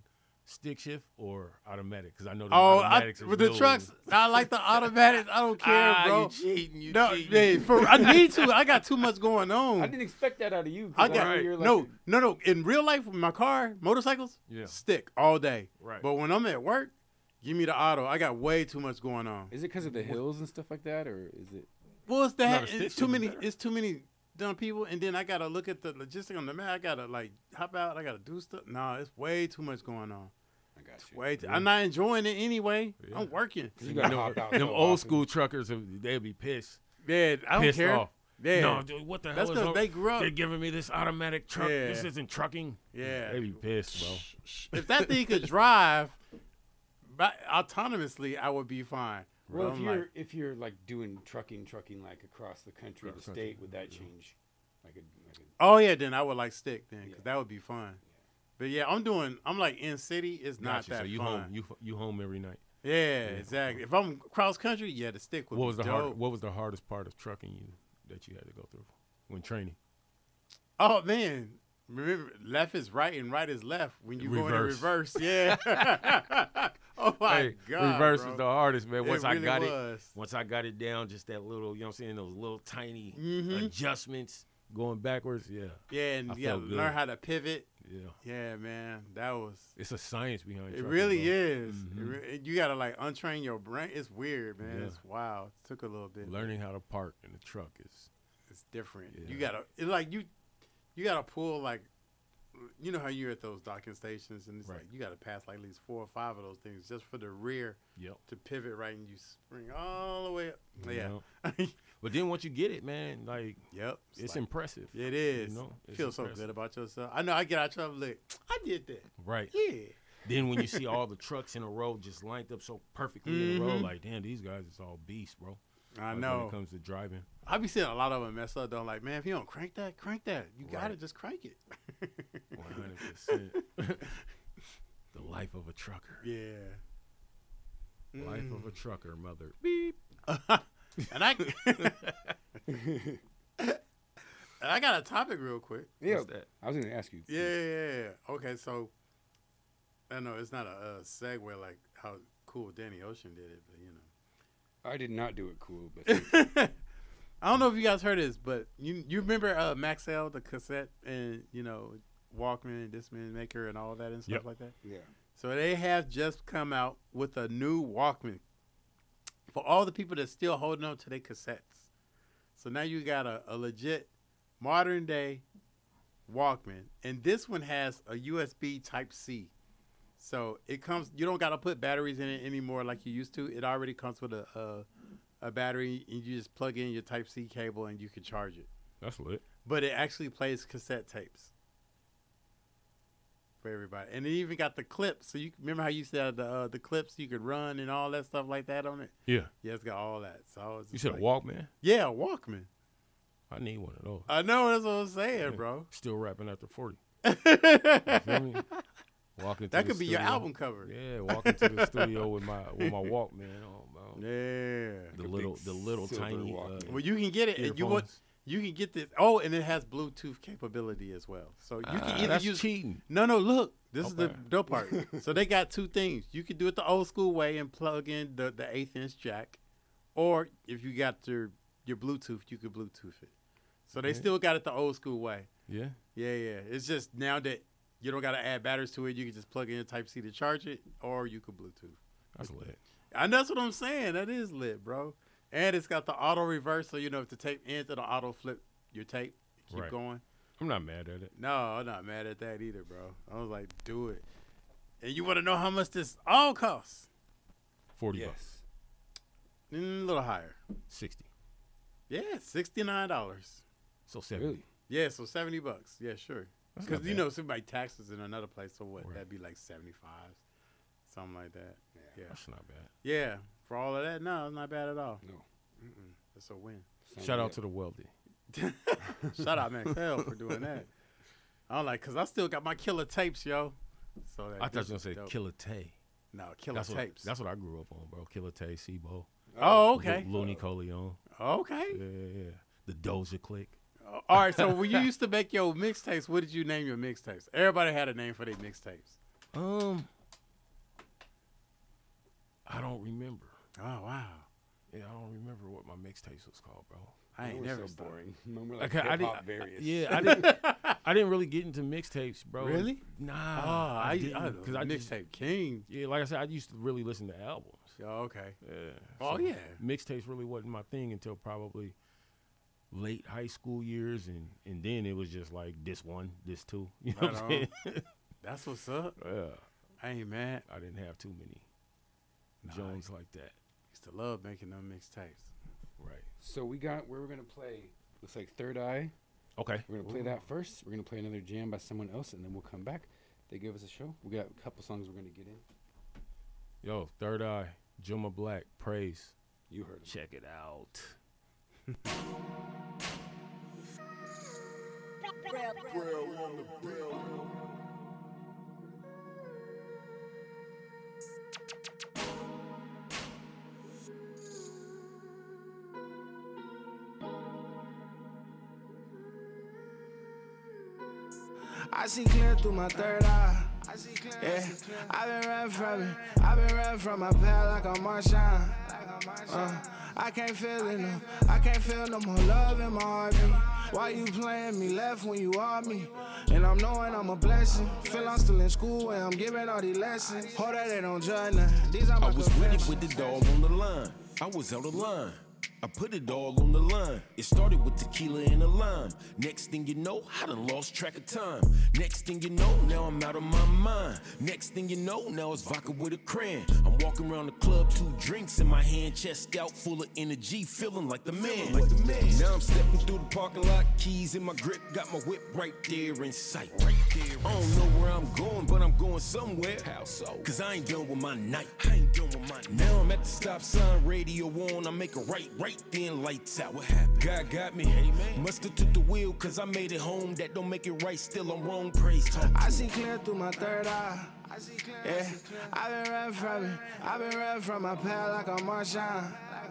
stick shift or automatic? Because I know the Oh, I, automatics are with the real- trucks, I like the automatics. I don't care, Ah, bro. you cheating, you no, cheating. hey, for, I need to. I got too much going on. I didn't expect that out of you. 'cause I know got you're like no, a- no, no. In real life, with my car, motorcycles, Yeah. stick all day. Right. But when I'm at work, give me the auto. I got way too much going on. Is it because of the hills and stuff like that, or is it? Well, it's No, that. the stick it's too shift is many. better. It's too many dumb people, and then I gotta look at the logistic on the map. I gotta like hop out. I gotta do stuff. Nah, it's way too much going on. I got you. Way. Too, I'm not enjoying it anyway. Yeah. I'm working. You gotta Them- hop out Them so old often. school truckers, they'll be pissed. Yeah, I don't pissed care. off. Yeah. No, dude, what the hell That's is 'cause wrong? they grew up. They're giving me this automatic truck. Yeah. This isn't trucking. Yeah. They be pissed, bro. If that thing could drive but autonomously, I would be fine. Well, But if I'm you're like, if you're like doing trucking, trucking like across the country, the Across state, country, would that yeah. change? Like a, like a oh yeah, then I would like stick then, 'cause Yeah. that would be fun. But yeah, I'm doing. I'm like in city. It's not Gotcha. that So you fun. home, you you home every night. Yeah, exactly. If I'm cross country, yeah, the stick would What be was the dope. hard, What was the hardest part of trucking you that you had to go through when training? Oh man, remember left is right and right is left when you go in Reverse. reverse. Yeah. oh my Hey, god, reverse bro. was the hardest, man. It Once I really got was. it, once I got it down, just that little, you know what I'm saying, those little tiny Mhm. adjustments going backwards. Yeah, Yeah, and I you gotta felt good. learn how to pivot. yeah. Yeah, man, that was. It's a science behind It trucking, really bro. is. Mhm. It re- you gotta like untrain your brain. It's weird, man. Yeah. It's wild. It took a little bit. Learning how to park in the truck is It's different. Yeah. You gotta it's like you, you gotta pull like, you know how you're at those docking stations and it's Right. like you gotta pass like at least four or five of those things just for the rear yep. to pivot right and you spring all the way up. Yeah. But then once you get it, man, like Yep. it's like- impressive. It is. You know, it's Feel so impressive. good about yourself. I know. I get out trouble. Like I did that. Right. Yeah. Then when you see all the trucks in a row just lined up so perfectly in a row, Mhm. like damn, these guys is all beasts, bro. I Like, know. when it comes to driving. I be seeing a lot of them mess up though. Like, man, if you don't crank that, crank that. You gotta Right. just crank it. One hundred percent. The life of a trucker. Yeah. Life of a Mm. trucker, mother. Beep. and I and I got a topic real quick. Yeah, What's that? I was going to ask you. Yeah, yeah, yeah. Okay, so I know it's not a, a segue like how cool Danny Ocean did it, but you know. I did not do it cool, but I don't know if you guys heard this, but you you remember uh, Maxell, the cassette, and you know Walkman and Discman maker and all that and stuff Yep. like that. yeah. So they have just come out with a new Walkman for all the people that's still holding on to their cassettes. So now you got a, a legit modern day Walkman, and this one has a U S B Type C. So it comes. You don't got to put batteries in it anymore like you used to. It already comes with a a, a battery, and you just plug in your Type C cable, and you can charge it. That's lit. But it actually plays cassette tapes for everybody, and it even got the clips. So you remember how you said the uh, the clips you could run and all that stuff like that on it. Yeah. Yeah, it's got all that. So I was You just said like, a Walkman? Yeah, a Walkman. I need one of those. I know that's what I'm saying, Yeah. bro. Still rapping after forty. You feel me? Walking to That the could be your studio. album cover. Yeah, walking to the studio with my with my Walkman on, bro. Yeah. The Like a little big the little silver tiny Walkman. uh, Well, you can get it, and you want earphones. you can get this. Oh, and it has Bluetooth capability as well. So you can Ah, either that's use. cheating. No, no. Look, this is the Okay. dope part. So they got two things. You can do it the old school way and plug in the the eighth inch jack, or if you got your your Bluetooth, you could Bluetooth it. So they Okay. still got it the old school way. Yeah. Yeah, yeah. It's just now that you don't got to add batteries to it, you can just plug in Type C to charge it, or you could Bluetooth. That's lit. And that's what I'm saying. That is lit, bro. And it's got the auto reverse, so you know if the tape ends, it'll auto flip your tape. Keep Right. going. I'm not mad at it. No, I'm not mad at that either, bro. I was like, do it. And you want to know how much this all costs? Forty Yes. bucks. Mm, a little higher. Sixty. Yeah, sixty-nine dollars. So seventy. Really? Yeah, so seventy bucks. Yeah, sure. That's Because not you bad. know somebody taxes in another place, so what? Right. That'd be like seventy-five, something like that. Yeah. Yeah. That's not bad. Yeah, for all of that, no, it's not bad at all. No. Mm-mm. It's a win. Shout out to the wealthy. Shout out Max Hell for doing that. I'm like, cause I still got my killer tapes, yo. So that I thought you this were gonna is say dope. Killer Tay. No, killer That's what, tapes. that's what I grew up on, bro. Killer Tay, Sebo. oh, okay. Lo- Looney Coleon. Okay. Yeah, yeah, yeah. The Doja Click. Uh, All right. So when you used to make your mixtapes, what did you name your mixtapes? Everybody had a name for their mixtapes. Um, don't remember. Oh wow. Yeah, I don't remember what my mixtapes was called, bro. I ain't Mine was never so boring. boring. Mine were like Okay, I hip-hop didn't- various. Yeah, I didn't. I didn't really get into mixtapes, bro. Really? Nah. Oh, I, I, didn't, because I just- mixtape king. Yeah, like I said, I used to really listen to albums. Oh, okay. Yeah. Oh so yeah. Mixtapes really wasn't my thing until probably late high school years, and and then it was just like this one, this two. You know Right what I'm saying? That's what's up. Yeah. I ain't mad. I didn't have too many Nah, Jones like that. Used to love making them mixtapes. Right. So we got where we're gonna play. Looks like Third Eye. Okay. We're gonna play that first. We're gonna play another jam by someone else, and then we'll come back. They give us a show. We got a couple songs we're gonna get in. Yo, Third Eye, Juma Black, Praise. You heard it. Check it out. I see clear through my third eye. Yeah, I've been running from it. I've been running from my past like a Marshawn. Uh, I can't feel it no. I can't feel no more love in my heartbeat. Why you playing me left when you are me? And I'm knowing I'm a blessing. Feel I'm still in school and I'm giving all these lessons. Hold that they don't judge now. These are my I was with it confessions. with it all on the line. I was out of line. I put it all on the line. It started with tequila and a lime. Next thing you know, I done lost track of time. Next thing you know, now I'm out of my mind. Next thing you know, now it's vodka with a cran. I'm walking around the club, two drinks in my hand, chest out, full of energy, feeling like the man. Like the man. Now I'm stepping through the parking lot, keys in my grip, got my whip right there in sight. Right there. I don't know where I'm going, but I'm going somewhere. How so? Cause I ain't done with my night. I ain't done with my night. Now I'm at the stop sign, radio on, I make a right, right then lights out. What happened? God got me. Amen. Musta took the wheel cause I made it home. That don't make it right, still I'm wrong. Praise talk. I see clear through my third eye. Yeah, I've been running from it. I've been running from my past like a Marshawn.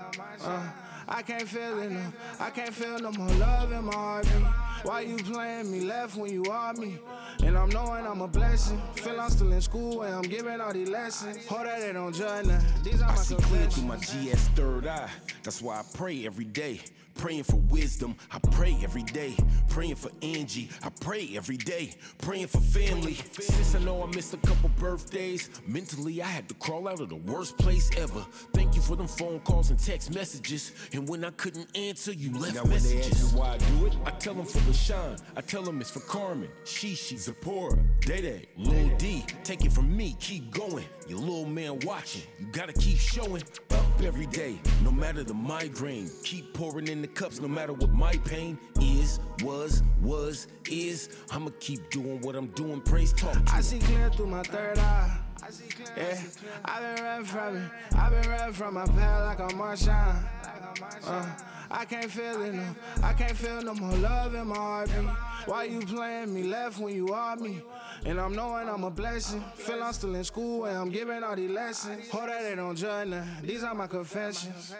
Uh, I can't feel it no. I can't feel no more love in my heartbeat. Why you playing me left when you are me? And I'm knowing I'm a blessing. Feel I'm still in school and I'm giving all these lessons. Hold that they don't judge now. These are my I see clear through confessions. my G S third eye. That's why I pray every day. Praying for wisdom, I pray every day. Praying for Angie, I pray every day. Praying for family. Since I know I missed a couple birthdays, mentally I had to crawl out of the worst place ever. Thank you for them phone calls and text messages. And when I couldn't answer, you left Now when they messages. ask me why I do it, I tell them for LaShawn, I tell them it's for Carmen, Shishi, Zipporah, Day-Day, Lil D. Take it from me, keep going. Your little man watching, you gotta keep showing up every day. No matter the migraine, keep pouring in the cups. No matter what my pain is, was, was, is. I'ma keep doing what I'm doing. Praise talk. I see clear through my third eye. Yeah, I've been running from it. I've been running from my past like a Marshawn. Uh, I can't feel it no. I can't feel no more love in my heartbeat. Why you playing me left when you are me? And I'm knowing I'm a blessing. Feel I'm still in school and I'm giving all these lessons. Hold that they don't judge now. These are my confessions.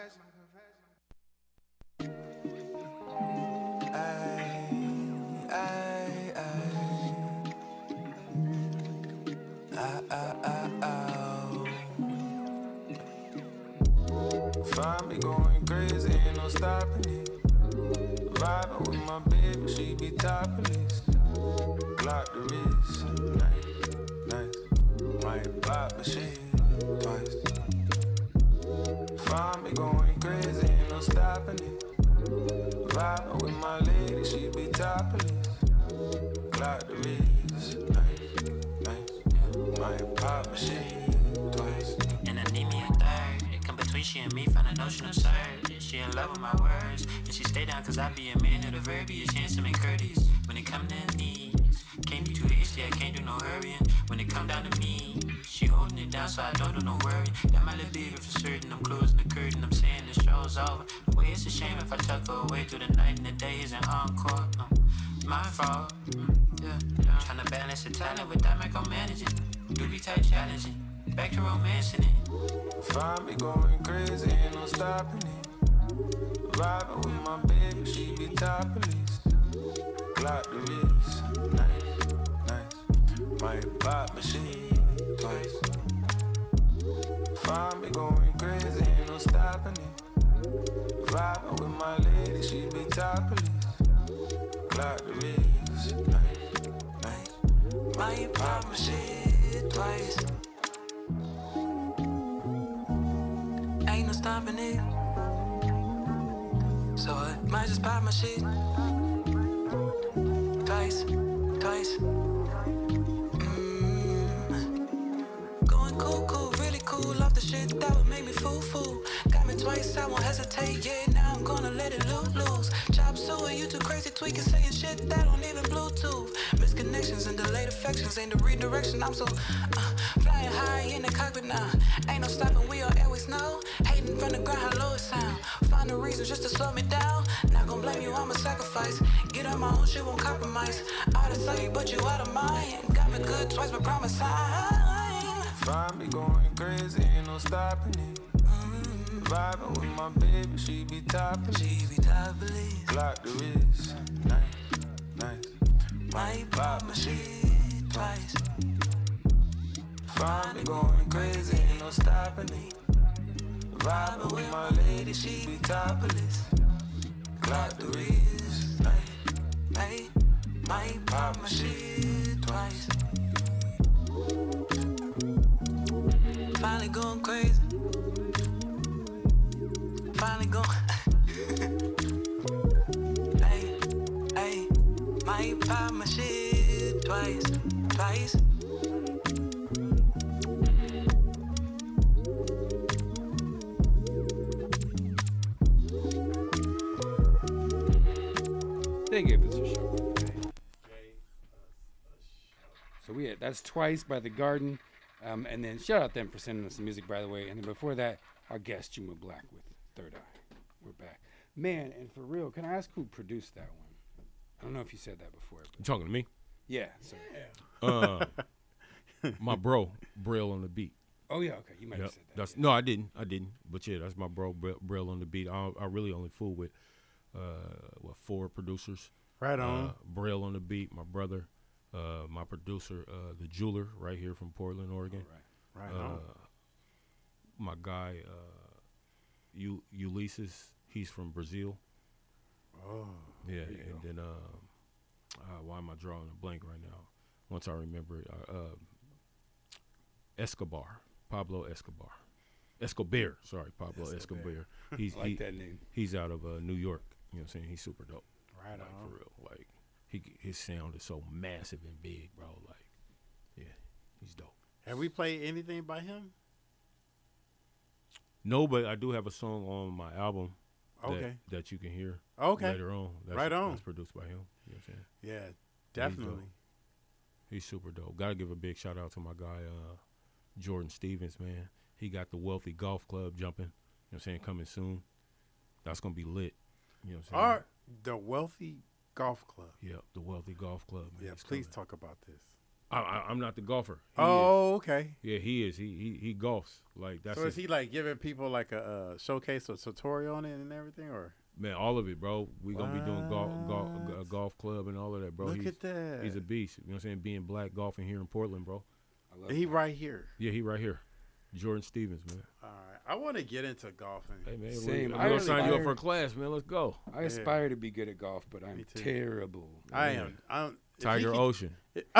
Find me going crazy, ain't no stopping it. Vibing with my baby, she be topless. Glock the wrist, nice, nice. Might pop my shit twice. Find me going crazy, ain't no stopping it. Vibing with my lady, she be topless. Glock the wrist, nice, nice. Might pop my shit twice. And I need me a third. Come between she and me, find a notion absurd. She in love with my words, and she stay down cause I be a man of the verbiage, handsome and courteous. When it come to knees, can't be too hasty, I can't do no hurrying. When it come down to me, she holding it down so I don't do no worry. That my little baby for certain, I'm closing the curtain, I'm saying the show's over. The way it's a shame if I tuck her away through the night and the day is an encore. Uh, my fault, mm, yeah, yeah. Tryna balance the talent with that micromanaging. Do be tight challenging, back to romancing it. Find me going crazy, ain't no stopping it. Vibing with my baby, she be topless. Glock the wrist, nice, nice. Might pop my shit twice. Find me going crazy. no stopping it. Vibing with my lady, she be topless. Glock the wrist, nice, nice. Might pop my shit twice. Ain't no stopping it. So I might just pop my shit twice, twice. Mm. Going cool, cool, really cool off the shit that would make me fool, fool. Got me twice, I won't hesitate, yeah, now I'm gonna let it loose, loose. Chop suey, you too crazy, tweaking, saying shit that don't even Bluetooth. Misconnections and delayed affections ain't the redirection, I'm so uh, flying high in the cockpit now. Ain't no stopping, we on airways now. Hating from the ground, how low it sound. Find a reason just to slow me down. Not gonna blame you, I'm a sacrifice. Get on my own shit, won't compromise. Out of sight, but you out of mind. Got me good twice, but promise I. Find me going crazy, ain't no stopping it. Mm-hmm. Vibing with my baby, she be topless. She be topless. Glock the wrist, nice, nice. Might pop my shit twice. Find me going crazy, ain't no stopping it. Vibing with my lady, she be topless. Glock the wrist, nice, Hey, might pop my shit twice. Finally going crazy. Finally going. Hey, hey, might pop my shit twice, twice. They gave us a show today. So we had, that's Twice by The Garden. Um, and then shout out them for sending us some music, by the way. And then before that, our guest, Juma Black with Third Eye. We're back. Man, and for real, can I ask who produced that one? I don't know if you said that before. But You talking to me? yeah, sorry. Uh, my bro, Brill on the beat. Oh, yeah, okay. You might Yep. have said that. That's, no, I didn't. I didn't. But yeah, that's my bro, Brill, Brill on the beat. I, I really only fool with uh, what four producers. Right on. Uh, Brill on the beat, my brother, uh, my producer, uh, the jeweler, right here from Portland, Oregon. All right. Right uh, on. My guy, uh, U- Ulysses, he's from Brazil. Oh. Yeah, There you and go. then uh, uh, why am I drawing a blank right now? Once I remember it, uh, uh, Escobar, Pablo Escobar, Escobar. Sorry, Pablo Escobar. Escobar. He's I like he, that name. He's out of uh, New York. You know what I'm saying? He's super dope. Right like, on. for real. Like he, his sound is so massive and big, bro. Like, yeah, he's dope. Have we played anything by him? No, but I do have a song on my album. That, Okay. that you can hear Okay. later on. That's, Right on. That's produced by him. You know what I'm saying? Yeah, He's definitely. dope. He's super dope. Got to give a big shout out to my guy, uh, Jordan Stevens, man. He got the Wealthy Golf Club jumping. You know what I'm saying? Coming soon. That's going to be lit. You know what I'm saying? Our, the Wealthy Golf Club. Yep, the Wealthy Golf Club. Man. Yeah, It's please coming. talk about this. I, I, I'm not the golfer. He Oh, is. okay. Yeah, he is. He he, he golfs. Like, that's So his, is he like giving people like a, uh showcase or tutorial on it and everything, or? man, all of it, bro. We going to be doing golf, golf, a What? golf club and all of that, bro. Look he's, at that. He's a beast. You know what I'm saying? Being black golfing here in Portland, bro. I love He that. right here. Yeah, he right here. Jordan Stevens, man. All right, I want to get into golfing. Hey, man. Same. We're I going really- to sign you up I- for a class, man. Let's go. I aspire to be good at golf, but I'm Me too. terrible. I Yeah. am. I'm if Tiger he- Ocean.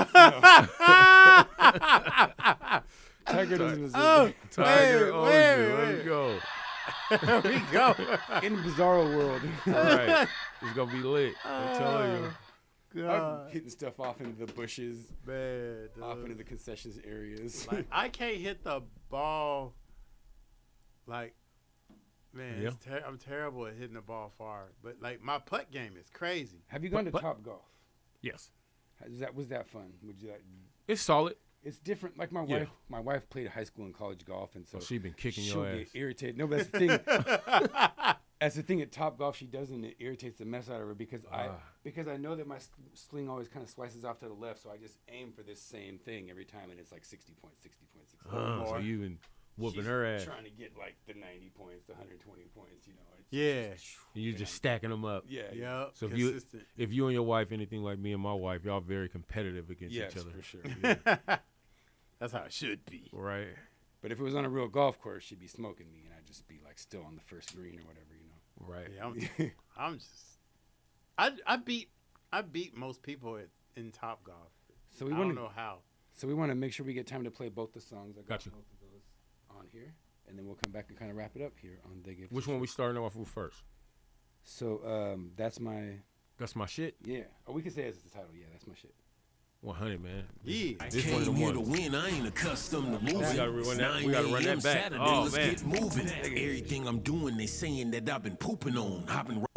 Tiger doesn't deserve Oh, Tiger wait, Ocean. wait, Let's wait. go. There we go. in Bizarro World. All right. It's going to be lit. I'm telling you. I'm God, hitting stuff off into the bushes, man, off dude. into the concessions areas. Like, I can't hit the ball. Like, man, Yeah. it's ter- I'm terrible at hitting the ball far. But like, my putt game is crazy. Have you gone But- to but- Top Golf? Yes. Is that was that fun? Would you? That, It's solid. it's different. Like my Yeah. wife, my wife played high school and college golf, and so Oh, she been kicking she'll your get ass. irritated. No, but that's the thing. That's the thing at Top Golf. She doesn't. It irritates the mess out of her because I Ah. because I know that my s- sling always kind of slices off to the left, so I just aim for this same thing every time, and it's like sixty points, sixty points, sixty points. Uh, so more. you been whooping She's her ass. trying to get like the ninety points, the one hundred twenty points. You know. It's Yeah. just- And you and just I'm- stacking them up. Yeah. Yeah. Yep. So if you consistent. if you and your wife anything like me and my wife, y'all very competitive against Yes, each other. for sure. That's how it should be. Right. But if it was on a real golf course, she'd be smoking me, and I'd just be like still on the first green or whatever, you know. Right. Yeah, I'm, I'm just. I I beat I beat most people at, in Top Golf. So we I wanna, don't know how. So we want to make sure we get time to play both the songs. I got Got you. both of those on here, and then we'll come back and kind of wrap it up here on They Give. Which one we starting off with first? So um, that's my. That's my shit. Yeah. Oh, we can say it's the title. Yeah, that's my shit. one hundred, man. Yeah. I This one of came the here to ones. win. I ain't accustomed to losing. We gotta run that- we nine gotta run that a.m. back. Saturday, Oh, let's man. get moving. Everything I'm doing, they saying that I've been pooping on. I've been.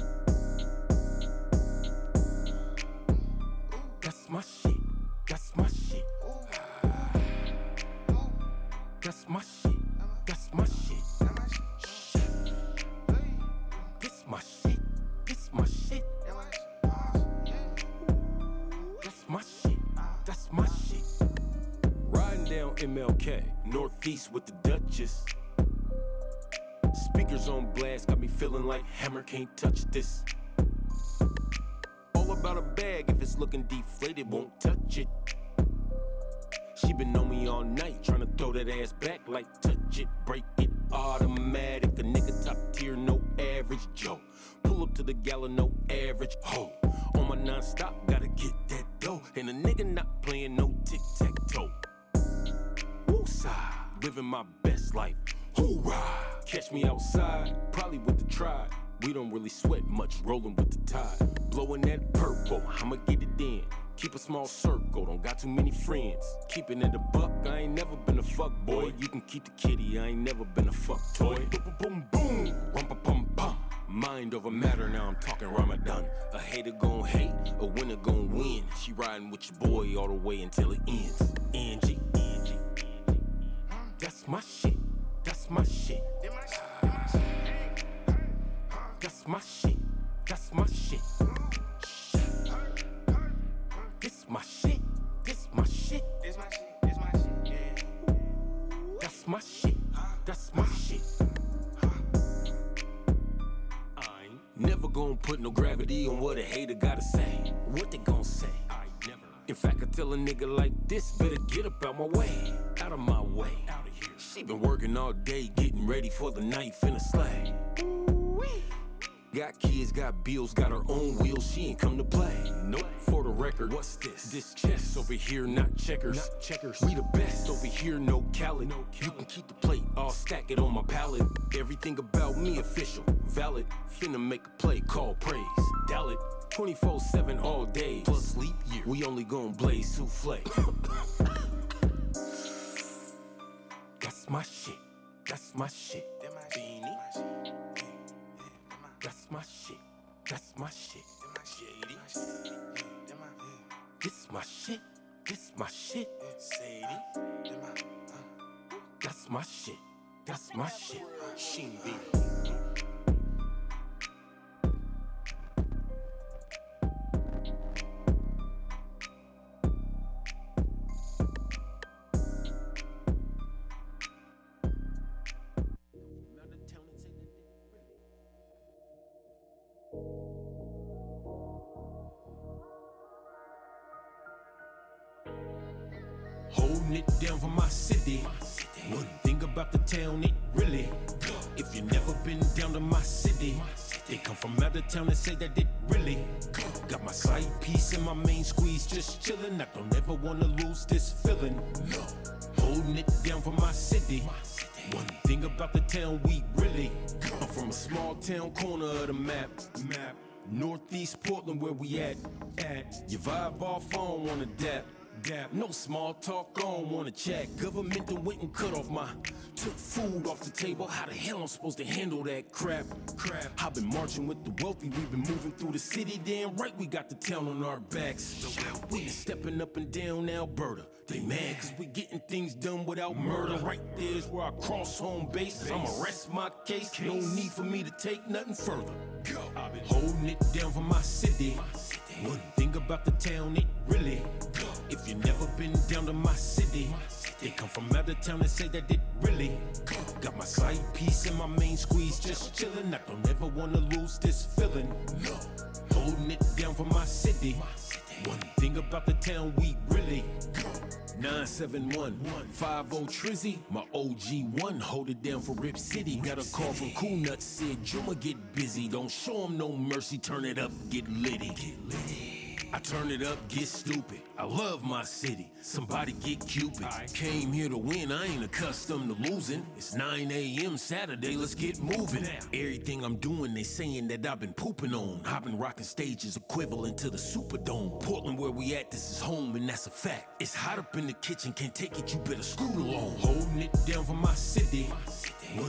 That's my shit. That's my shit. That's my shit. That's my shit. This my shit. This my shit. That's my shit. That's my shit. Riding down M L K, Northeast with the Duchess. Speakers on blast, got me feeling like Hammer can't touch this. All about a bag, if it's looking deflated, won't touch it. She been on me all night, tryna throw that ass back like touch it, break it, automatic. A nigga top tier, no average Joe. Pull up to the gala, no average hoe. On my non-stop, gotta get that dough. And a nigga not playing no tic-tac-toe. Woosah, living my best life. Hoorah! Catch me outside, probably with the tribe. We don't really sweat much, rolling with the tide. Blowing that purple, I'ma get it in. Keep a small circle, don't got too many friends. Keeping it a buck, I ain't never been a fuck boy. You can keep the kitty, I ain't never been a fuck toy. Boom, boom, boom, rum pa pum pum. Mind over matter, now I'm talking Ramadan. A hater gon' hate, a winner gon' win. She riding with your boy all the way until it ends. Angie, Angie, that's my shit. That's my shit. That's my shit. That's my shit. This my shit. This my shit. This my shit. This my shit. Yeah. That's my shit. That's my shit. I ain't never gonna put no gravity on what a hater gotta say. What they gon' say? I never. In fact, I tell a nigga like this, better get up out my way. Out of my way. Out of here. She been working all day, getting ready for the knife in a sleigh. Got kids, got bills, got her own wheels, she ain't come to play. Nope, for the record, what's this? This chess over here, not checkers. Not checkers. We the best over here, no Khaled. No you can keep the plate, I'll stack it on my pallet. Everything about me official, valid. Finna make a play, call praise, dial it. twenty-four seven all day, plus leap year. We only gon' blaze souffle. That's my shit, that's my shit. Beanie. That's my shit. That's my shit. This my shit. This my shit. Sadie. That's my shit. That's my shit. Sheen B. Holding it down for my city. One thing about the town, it really. If you never been down to my city, they come from out of town and say that it really. Got my side piece and my main squeeze just chillin'. I don't ever wanna lose this feeling. Holding it down for my city. One thing about the town, we really. I'm from a small town corner of the map. Map. Northeast Portland, where we at. At. You vibe off on, wanna dap. Dap. No small talk, I don't wanna chat. Government done went and cut off my. Took food off the table. How the hell I'm supposed to handle that crap? Crap. I've been marching with the wealthy. We've been moving through the city. Damn right, we got the town on our backs. We been stepping up and down Alberta. They mad cause we getting things done without murder. Right there's where I cross home base. I'ma rest my case. No need for me to take nothing further. I've been holding it down for my city. One thing about the town, it really. If you never been down to my city, they come from out of town and say that it really. Got my side piece and my main squeeze just chillin'. I don't ever wanna lose this feeling. Holding it down for my city. One thing about the town, we really. nine seven one, five oh Trizzy, my O G one, hold it down for Rip City. Got a call from Cool Nuts, said Juma get busy. Don't show him no mercy, turn it up, get litty. Get litty. I turn it up, get stupid. I love my city. Somebody get Cupid. I came here to win, I ain't accustomed to losing. It's nine a.m. Saturday, let's get moving. Everything I'm doing, they saying that I've been pooping on. I've been rocking stages equivalent to the Superdome. Portland, where we at, this is home, and that's a fact. It's hot up in the kitchen, can't take it, you better scoot along. Holding it down for my city.